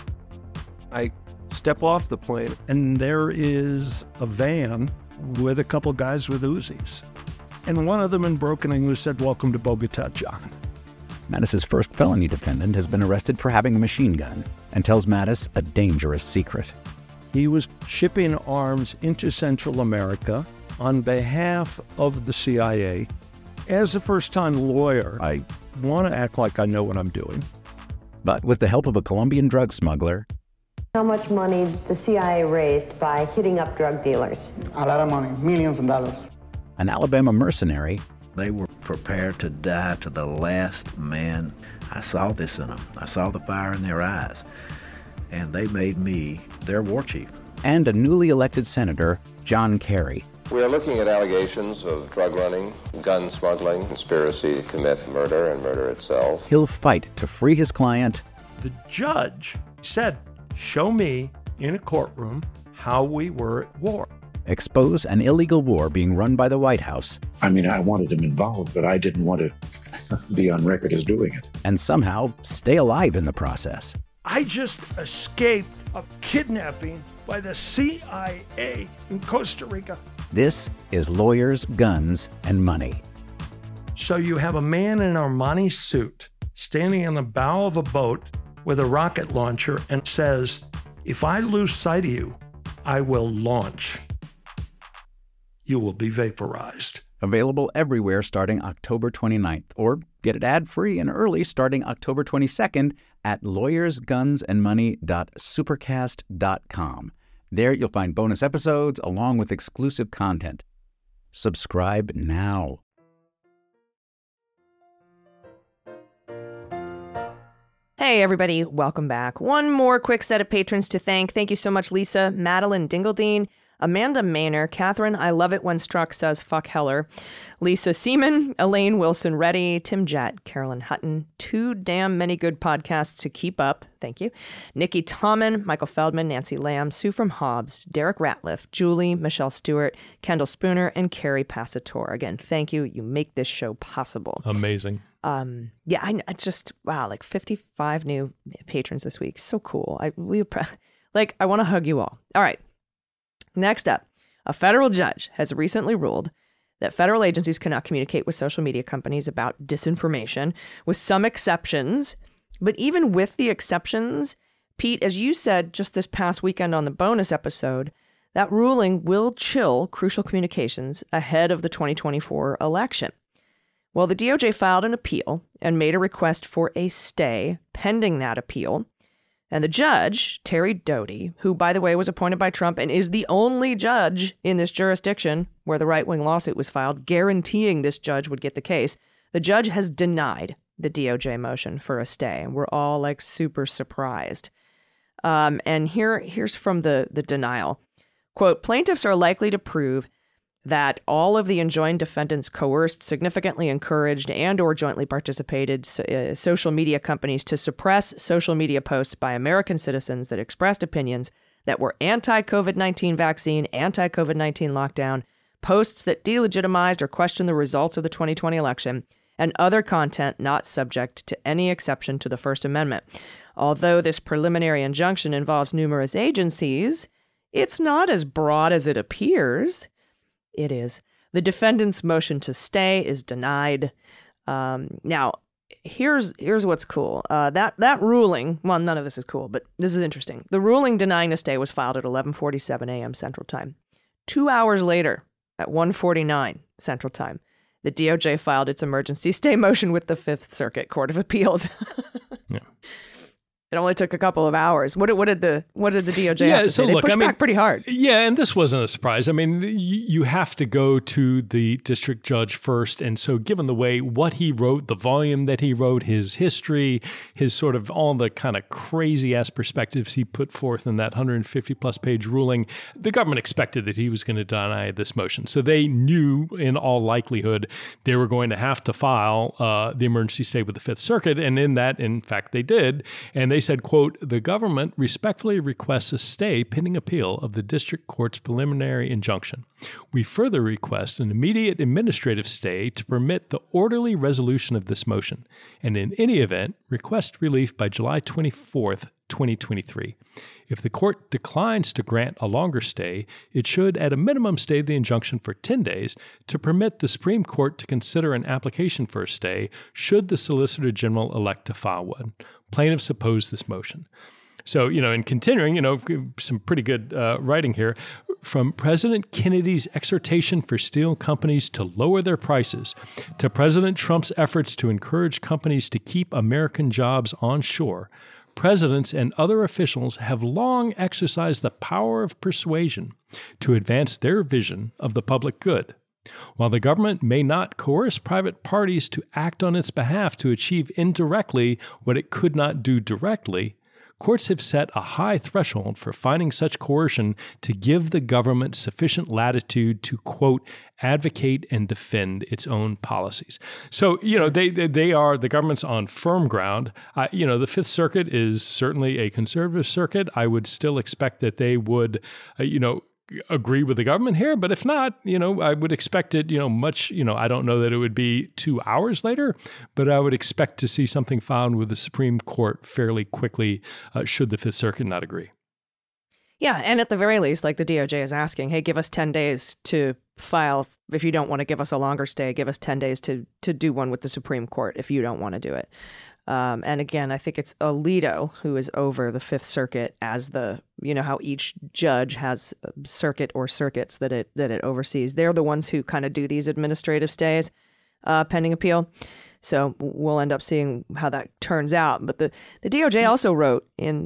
I step off the plane, and there is a van with a couple guys with Uzis. And one of them in broken English said, "Welcome to Bogota, John." Mattis's first felony defendant has been arrested for having a machine gun and tells Mattis a dangerous secret. He was shipping arms into Central America on behalf of the CIA. As a first-time lawyer, I want to act like I know what I'm doing. But with the help of a Colombian drug smuggler... How much money the CIA raised by hitting up drug dealers? A lot of money, millions of dollars. An Alabama mercenary... They were prepared to die to the last man. I saw this in them. I saw the fire in their eyes. And they made me their war chief. And a newly elected senator, John Kerry. We are looking at allegations of drug running, gun smuggling, conspiracy to commit murder and murder itself. He'll fight to free his client. The judge said, "Show me in a courtroom how we were at war." Expose an illegal war being run by the White House. I mean, I wanted him involved, but I didn't want to be on record as doing it. And somehow stay alive in the process. I just escaped a kidnapping by the CIA in Costa Rica. This is Lawyers, Guns, and Money. So you have a man in an Armani suit standing on the bow of a boat with a rocket launcher and says, "If I lose sight of you, I will launch. You will be vaporized." Available everywhere starting October 29th, or get it ad-free and early starting October 22nd at lawyersgunsandmoney.supercast.com. There you'll find bonus episodes along with exclusive content. Subscribe now. Hey, everybody. Welcome back. One more quick set of patrons to thank. Thank you so much, Lisa, Madeline Dingledine, Amanda Maynor, Catherine I Love It When Struck Says Fuck Heller, Lisa Seaman, Elaine Wilson Reddy, Tim Jett, Carolyn Hutton, too damn many good podcasts to keep up. Thank you. Nikki Tommen, Michael Feldman, Nancy Lamb, Sue from Hobbs, Derek Ratliff, Julie, Michelle Stewart, Kendall Spooner, and Carrie Passator. Again, thank you. You make this show possible. Amazing. Yeah, I just, wow, like 55 new patrons this week. So cool. I want to hug you all. All right. Next up, a federal judge has recently ruled that federal agencies cannot communicate with social media companies about disinformation, with some exceptions. But even with the exceptions, Pete, as you said just this past weekend on the bonus episode, that ruling will chill crucial communications ahead of the 2024 election. Well, the DOJ filed an appeal and made a request for a stay pending that appeal. And the judge, Terry Doty, who, by the way, was appointed by Trump and is the only judge in this jurisdiction where the right-wing lawsuit was filed, guaranteeing this judge would get the case, the judge has denied the DOJ motion for a stay. And we're all like super surprised. And here's from the denial. Quote, plaintiffs are likely to prove that all of the enjoined defendants coerced, significantly encouraged, and or jointly participated social media companies to suppress social media posts by American citizens that expressed opinions that were anti-COVID-19 vaccine, anti-COVID-19 lockdown, posts that delegitimized or questioned the results of the 2020 election, and other content not subject to any exception to the First Amendment. Although this preliminary injunction involves numerous agencies, it's not as broad as it appears. It is. The defendant's motion to stay is denied. Now, here's what's cool. That ruling, well, none of this is cool, but this is interesting. The ruling denying the stay was filed at 11:47 a.m. Central Time. 2 hours later, at 1:49 Central Time, the DOJ filed its emergency stay motion with the Fifth Circuit Court of Appeals. Yeah. It only took a couple of hours. What did the DOJ have to say? They pushed back pretty hard. Yeah, and this wasn't a surprise. I mean, you have to go to the district judge first. And so given the way what he wrote, the volume that he wrote, his history, his sort of all the kind of crazy-ass perspectives he put forth in that 150-plus page ruling, the government expected that he was going to deny this motion. So they knew in all likelihood they were going to have to file the emergency stay with the Fifth Circuit. And in fact, they did. And they said, quote, "The government respectfully requests a stay pending appeal of the district court's preliminary injunction. We further request an immediate administrative stay to permit the orderly resolution of this motion, and in any event, request relief by July 24th, 2023. If the court declines to grant a longer stay, it should at a minimum stay the injunction for 10 days to permit the Supreme Court to consider an application for a stay should the Solicitor General elect to file one. Plaintiffs oppose this motion." So, in continuing, some pretty good writing here. From President Kennedy's exhortation for steel companies to lower their prices to President Trump's efforts to encourage companies to keep American jobs onshore, presidents and other officials have long exercised the power of persuasion to advance their vision of the public good. While the government may not coerce private parties to act on its behalf to achieve indirectly what it could not do directly, courts have set a high threshold for finding such coercion to give the government sufficient latitude to, quote, advocate and defend its own policies. So, the government's on firm ground. The Fifth Circuit is certainly a conservative circuit. I would still expect that they would, agree with the government here. But if not, I would expect it, much, I don't know that it would be 2 hours later, but I would expect to see something filed with the Supreme Court fairly quickly should the Fifth Circuit not agree. Yeah, and at the very least, like the DOJ is asking, hey, give us 10 days to file. If you don't want to give us a longer stay, give us 10 days to do one with the Supreme Court if you don't want to do it. And again, I think it's Alito who is over the Fifth Circuit as how each judge has a circuit or circuits that it oversees. They're the ones who kind of do these administrative stays pending appeal. So we'll end up seeing how that turns out. But the DOJ also wrote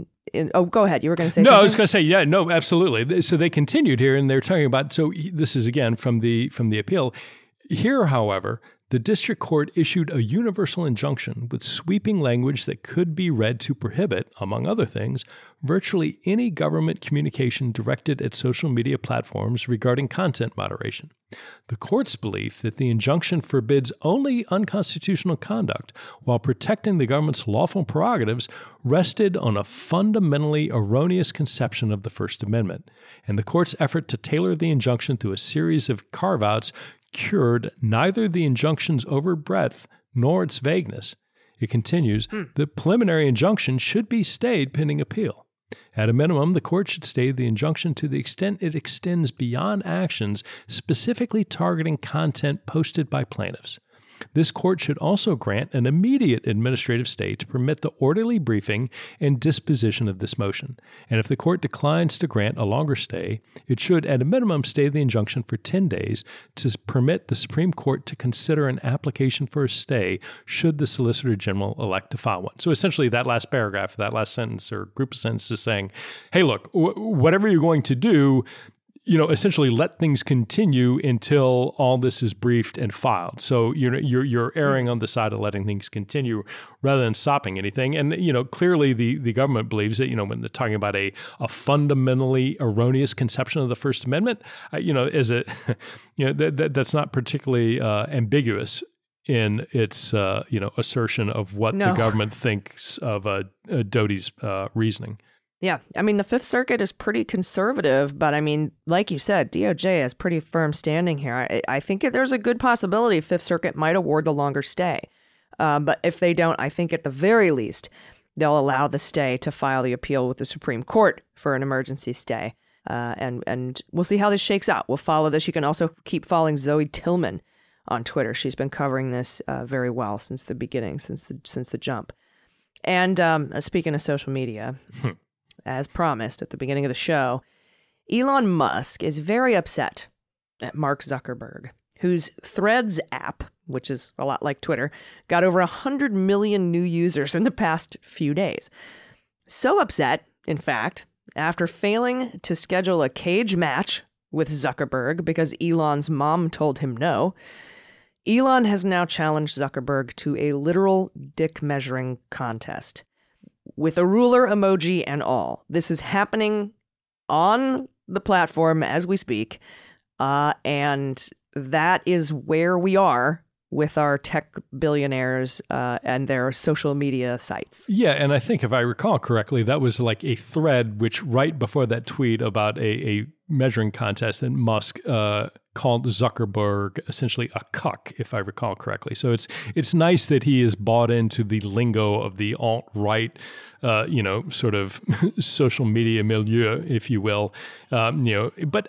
go ahead. You were going to say something? No, I was going to say, yeah, no, absolutely. So they continued here and they're talking about, so this is again from the appeal. Here, however, the district court issued a universal injunction with sweeping language that could be read to prohibit, among other things, virtually any government communication directed at social media platforms regarding content moderation. The court's belief that the injunction forbids only unconstitutional conduct while protecting the government's lawful prerogatives rested on a fundamentally erroneous conception of the First Amendment, and the court's effort to tailor the injunction through a series of carve-outs cured neither the injunction's overbreadth nor its vagueness. It continues, the preliminary injunction should be stayed pending appeal. At a minimum, the court should stay the injunction to the extent it extends beyond actions specifically targeting content posted by plaintiffs. This court should also grant an immediate administrative stay to permit the orderly briefing and disposition of this motion. And if the court declines to grant a longer stay, it should at a minimum stay the injunction for 10 days to permit the Supreme Court to consider an application for a stay should the Solicitor General elect to file one. So essentially that last paragraph, that last sentence or group of sentences saying, hey, look, whatever you're going to do, essentially let things continue until all this is briefed and filed. So, you're erring on the side of letting things continue rather than stopping anything. And, clearly the government believes that, when they're talking about a fundamentally erroneous conception of the First Amendment, that's not particularly ambiguous in its, assertion of what the government thinks of Doty's reasoning. Yeah. I mean, the Fifth Circuit is pretty conservative, but I mean, like you said, DOJ has pretty firm standing here. I think there's a good possibility Fifth Circuit might award the longer stay. But if they don't, I think at the very least, they'll allow the stay to file the appeal with the Supreme Court for an emergency stay. And we'll see how this shakes out. We'll follow this. You can also keep following Zoe Tillman on Twitter. She's been covering this very well since the beginning, since the jump. And speaking of social media, as promised at the beginning of the show, Elon Musk is very upset at Mark Zuckerberg, whose Threads app, which is a lot like Twitter, got over 100 million new users in the past few days. So upset, in fact, after failing to schedule a cage match with Zuckerberg because Elon's mom told him no, Elon has now challenged Zuckerberg to a literal dick measuring contest with a ruler emoji and all. This is happening on the platform as we speak, and that is where we are with our tech billionaires and their social media sites. Yeah, and I think if I recall correctly, that was like a thread which right before that tweet about a measuring contest that Musk called Zuckerberg essentially a cuck, if I recall correctly. So it's nice that he is bought into the lingo of the alt-right, sort of social media milieu, if you will. But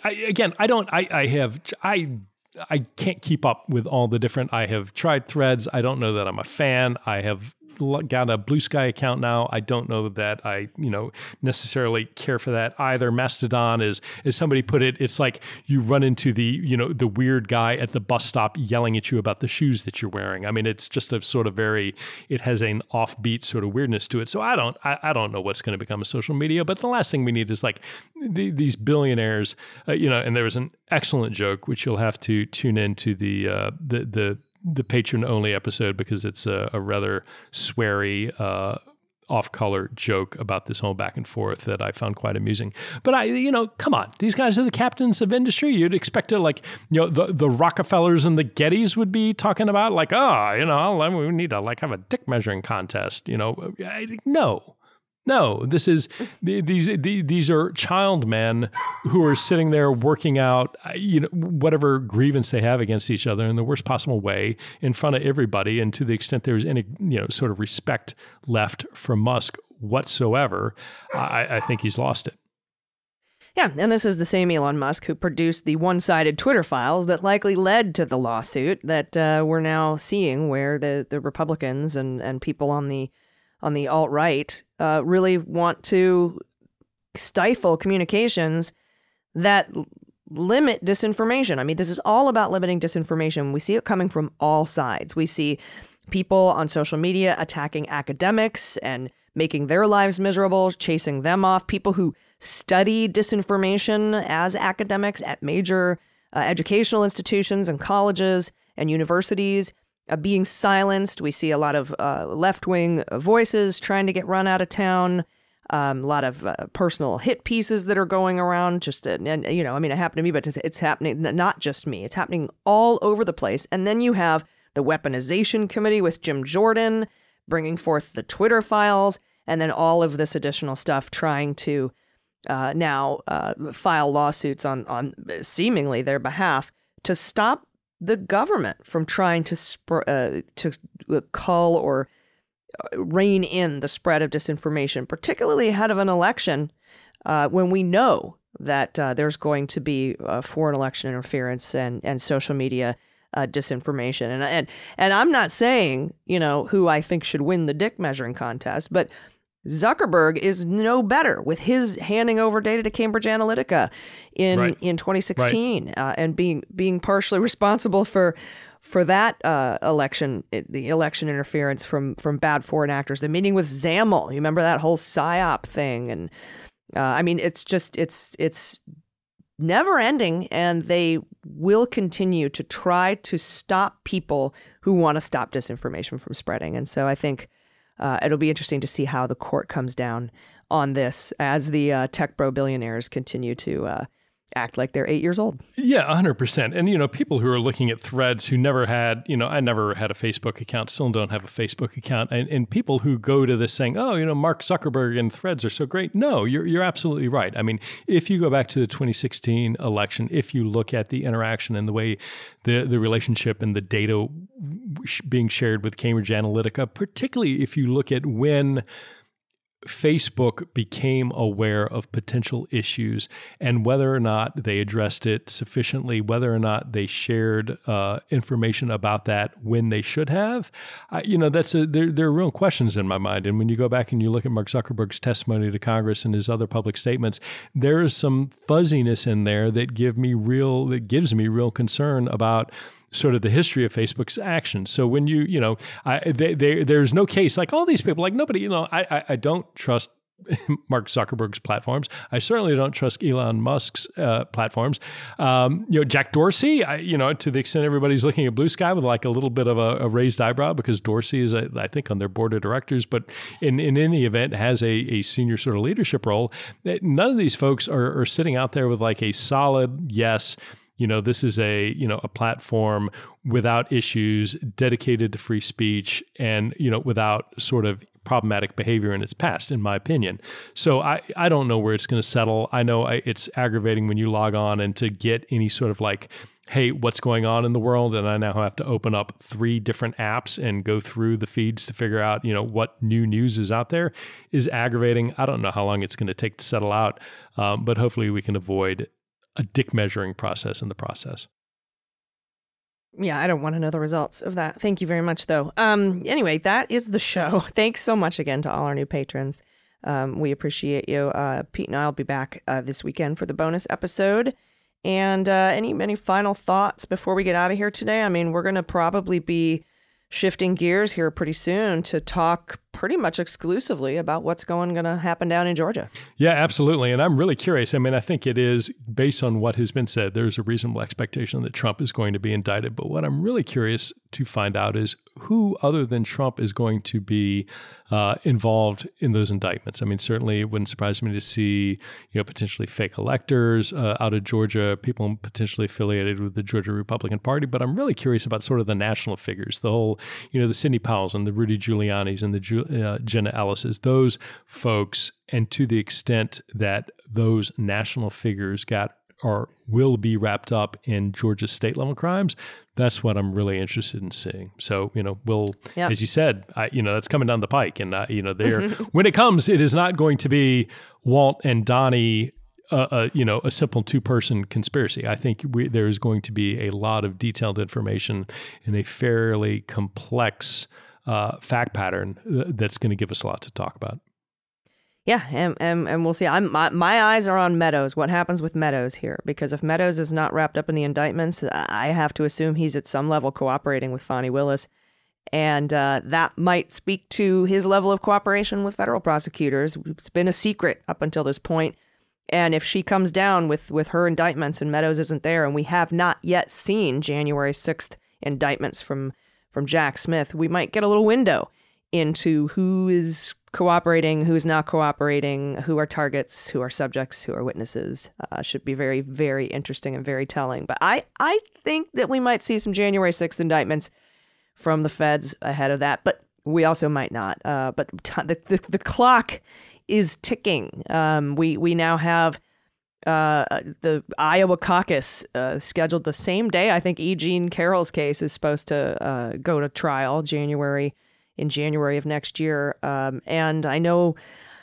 I can't keep up with all the different. I have tried Threads. I don't know that I'm a fan. I have got a Blue Sky account now. I don't know that I, necessarily care for that either. Mastodon is, as somebody put it, it's like you run into the weird guy at the bus stop yelling at you about the shoes that you're wearing. I mean, it's just a sort of it has an offbeat sort of weirdness to it. So I don't know what's going to become a social media, but the last thing we need is like these billionaires, and there was an excellent joke, which you'll have to tune into the patron-only episode because it's a rather sweary, off-color joke about this whole back and forth that I found quite amusing. But come on, these guys are the captains of industry. You'd expect to the Rockefellers and the Gettys would be talking about we need to have a dick measuring contest. No, this is these are child men who are sitting there working out, whatever grievance they have against each other in the worst possible way in front of everybody. And to the extent there's any, sort of respect left for Musk whatsoever, I think he's lost it. Yeah, and this is the same Elon Musk who produced the one-sided Twitter files that likely led to the lawsuit that we're now seeing, where the Republicans and people on the alt-right really want to stifle communications that limit disinformation. I mean, this is all about limiting disinformation. We see it coming from all sides. We see people on social media attacking academics and making their lives miserable, chasing them off. People who study disinformation as academics at major educational institutions and colleges and universities being silenced. We see a lot of left-wing voices trying to get run out of town. A lot of personal hit pieces that are going around. It happened to me, but it's happening not just me. It's happening all over the place. And then you have the Weaponization Committee with Jim Jordan bringing forth the Twitter files, and then all of this additional stuff trying to now file lawsuits on seemingly their behalf to stop the government from trying to cull or rein in the spread of disinformation, particularly ahead of an election when we know that there's going to be foreign election interference and social media disinformation. And I'm not saying, who I think should win the dick measuring contest, but Zuckerberg is no better with his handing over data to Cambridge Analytica in 2016 and being partially responsible for that election, the election interference from bad foreign actors. The meeting with Zamel, you remember that whole PSYOP thing, and it's never ending, and they will continue to try to stop people who want to stop disinformation from spreading. And so I think it'll be interesting to see how the court comes down on this as the tech bro billionaires continue to act like they're 8 years old. Yeah, 100%. And, people who are looking at Threads who never had, I never had a Facebook account, still don't have a Facebook account. And people who go to this saying, Mark Zuckerberg and Threads are so great. No, you're absolutely right. I mean, if you go back to the 2016 election, if you look at the interaction and the way the relationship and the data being shared with Cambridge Analytica, particularly if you look at when Facebook became aware of potential issues and whether or not they addressed it sufficiently, whether or not they shared information about that when they should have, there are real questions in my mind. And when you go back and you look at Mark Zuckerberg's testimony to Congress and his other public statements, there is some fuzziness in there that gives me real concern about sort of the history of Facebook's actions. So when there's no case like all these people, like nobody, I don't trust Mark Zuckerberg's platforms. I certainly don't trust Elon Musk's platforms. Jack Dorsey, to the extent everybody's looking at Blue Sky with like a little bit of a raised eyebrow because Dorsey is, I think, on their board of directors, but in any event has a senior sort of leadership role. None of these folks are sitting out there with like a solid yes. This is a platform without issues, dedicated to free speech, and, without sort of problematic behavior in its past, in my opinion. So I don't know where it's going to settle. I know it's aggravating when you log on and to get any sort of like, hey, what's going on in the world? And I now have to open up 3 different apps and go through the feeds to figure out, what new news is out there is aggravating. I don't know how long it's going to take to settle out, but hopefully we can avoid a dick measuring process in the process. Yeah, I don't want to know the results of that. Thank you very much, though. Anyway, that is the show. Thanks so much again to all our new patrons. We appreciate you. Pete and I will be back this weekend for the bonus episode. And any final thoughts before we get out of here today? I mean, we're going to probably be shifting gears here pretty soon to talk pretty much exclusively about what's going to happen down in Georgia. Yeah, absolutely. And I'm really curious. I mean, I think it is, based on what has been said, there's a reasonable expectation that Trump is going to be indicted. But what I'm really curious to find out is who other than Trump is going to be involved in those indictments. I mean, certainly it wouldn't surprise me to see, potentially fake electors out of Georgia, people potentially affiliated with the Georgia Republican Party. But I'm really curious about sort of the national figures, the whole, the Sidney Powells and the Rudy Giulianis and the Jenna Ellis's, those folks, and to the extent that those national figures will be wrapped up in Georgia state level crimes, that's what I'm really interested in seeing. So, as you said, that's coming down the pike. And, when it comes, it is not going to be Walt and Donnie, a simple 2-person conspiracy. I think there is going to be a lot of detailed information in a fairly complex fact pattern that's going to give us a lot to talk about. Yeah, and we'll see. My eyes are on Meadows. What happens with Meadows here? Because if Meadows is not wrapped up in the indictments, I have to assume he's at some level cooperating with Fani Willis. And that might speak to his level of cooperation with federal prosecutors. It's been a secret up until this point. And if she comes down with her indictments and Meadows isn't there, and we have not yet seen January 6th indictments from Jack Smith, we might get a little window into who is cooperating, who is not cooperating, who are targets, who are subjects, who are witnesses. Should be very, very interesting and very telling. But I think that we might see some January 6th indictments from the feds ahead of that, but we also might not. But the clock is ticking. We now have the Iowa caucus scheduled the same day. I think E. Jean Carroll's case is supposed to go to trial in January of next year. And I know,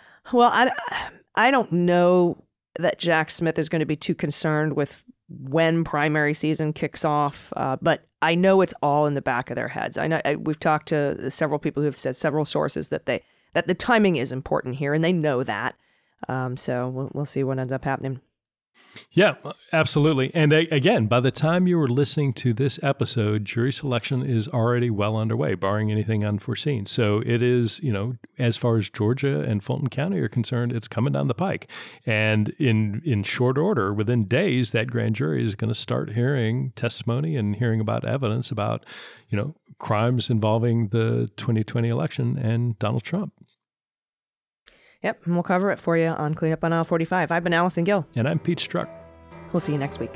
I don't know that Jack Smith is going to be too concerned with when primary season kicks off, but I know it's all in the back of their heads. I know we've talked to several people who have said, several sources, that the timing is important here, and they know that. So we'll see what ends up happening. Yeah, absolutely. And again, by the time you were listening to this episode, jury selection is already well underway, barring anything unforeseen. So it is, as far as Georgia and Fulton County are concerned, it's coming down the pike. And in short order, within days, that grand jury is going to start hearing testimony and hearing about evidence about, crimes involving the 2020 election and Donald Trump. Yep, and we'll cover it for you on Cleanup on Aisle 45. I've been Allison Gill. And I'm Pete Strzok. We'll see you next week.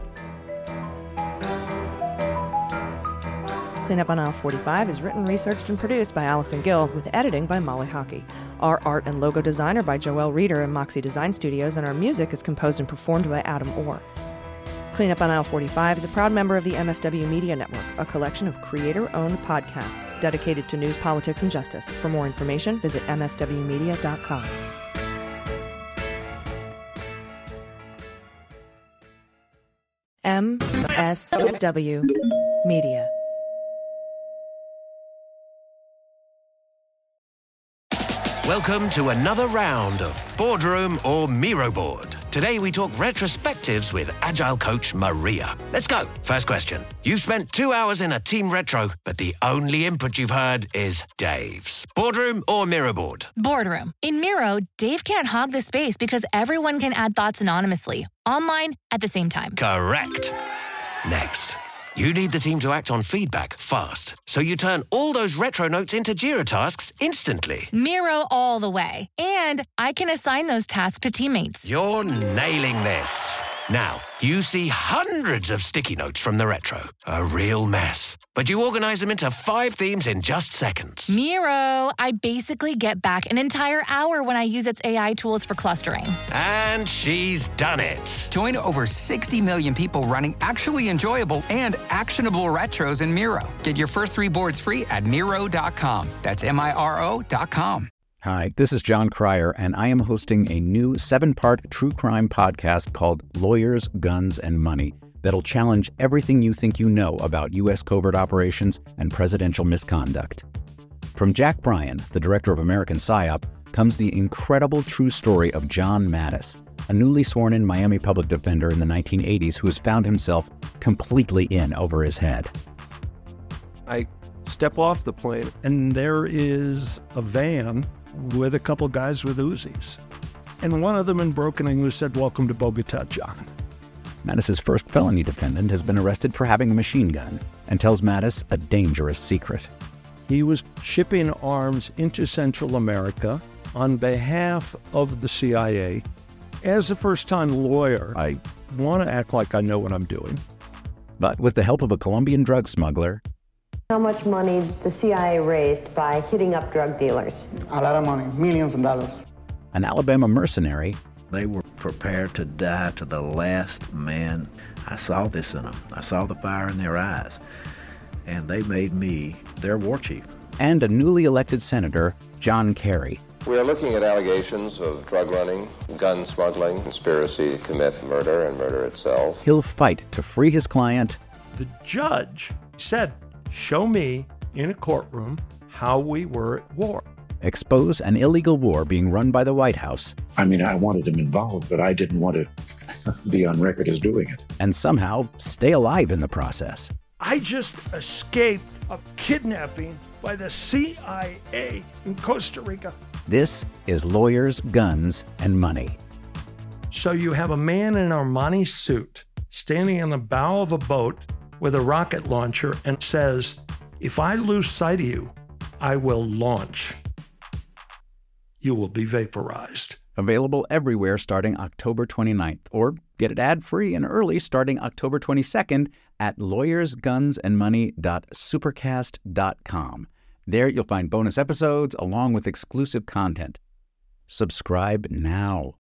Cleanup on Aisle 45 is written, researched, and produced by Allison Gill, with editing by Molly Hockey. Our art and logo design are by Joelle Reeder and Moxie Design Studios, and our music is composed and performed by Adam Orr. Cleanup on Aisle 45 is a proud member of the MSW Media Network, a collection of creator-owned podcasts dedicated to news, politics, and justice. For more information, visit mswmedia.com. MSW Media. Welcome to another round of Boardroom or Miro Board. Today we talk retrospectives with Agile coach Maria. Let's go. First question. You've spent 2 hours in a team retro, but the only input you've heard is Dave's. Boardroom or Miro Board? Boardroom. In Miro, Dave can't hog the space because everyone can add thoughts anonymously, online, at the same time. Correct. Next. You need the team to act on feedback fast, so you turn all those retro notes into Jira tasks instantly. Miro all the way. And I can assign those tasks to teammates. You're nailing this. Now, you see hundreds of sticky notes from the retro. A real mess. But you organize them into 5 themes in just seconds. Miro, I basically get back an entire hour when I use its AI tools for clustering. And she's done it. Join over 60 million people running actually enjoyable and actionable retros in Miro. Get your first 3 boards free at Miro.com. That's Miro.com. Hi, this is John Cryer, and I am hosting a new 7-part true crime podcast called Lawyers, Guns, and Money that'll challenge everything you think you know about U.S. covert operations and presidential misconduct. From Jack Bryan, the director of American PSYOP, comes the incredible true story of John Mattis, a newly sworn-in Miami public defender in the 1980s who has found himself completely in over his head. I step off the plane, and there is a van with a couple guys with Uzis. And one of them in broken English said, "Welcome to Bogota, John." Mattis's first felony defendant has been arrested for having a machine gun and tells Mattis a dangerous secret. He was shipping arms into Central America on behalf of the CIA. As a first-time lawyer, I want to act like I know what I'm doing. But with the help of a Colombian drug smuggler, How much money the CIA raised by hitting up drug dealers? A lot of money, millions of dollars. an Alabama mercenary, They were prepared to die to the last man. I saw this in them. I saw the fire in their eyes. And they made me their war chief. and a newly elected Senator, John Kerry. We are looking at allegations of drug running, gun smuggling, conspiracy to commit murder and murder itself. He'll fight to free his client. The judge said, "Show me in a courtroom how we were at war." Expose an illegal war being run by the White House. I mean, I wanted him involved, but I didn't want to be on record as doing it. And somehow stay alive in the process. I just escaped a kidnapping by the CIA in Costa Rica. This is Lawyers, Guns, and Money. So you have a man in an Armani suit standing in the bow of a boat with a rocket launcher and says, "If I lose sight of you, I will launch. You will be vaporized." Available everywhere starting October 29th, or get it ad-free and early starting October 22nd at lawyersgunsandmoney.supercast.com. There you'll find bonus episodes along with exclusive content. Subscribe now.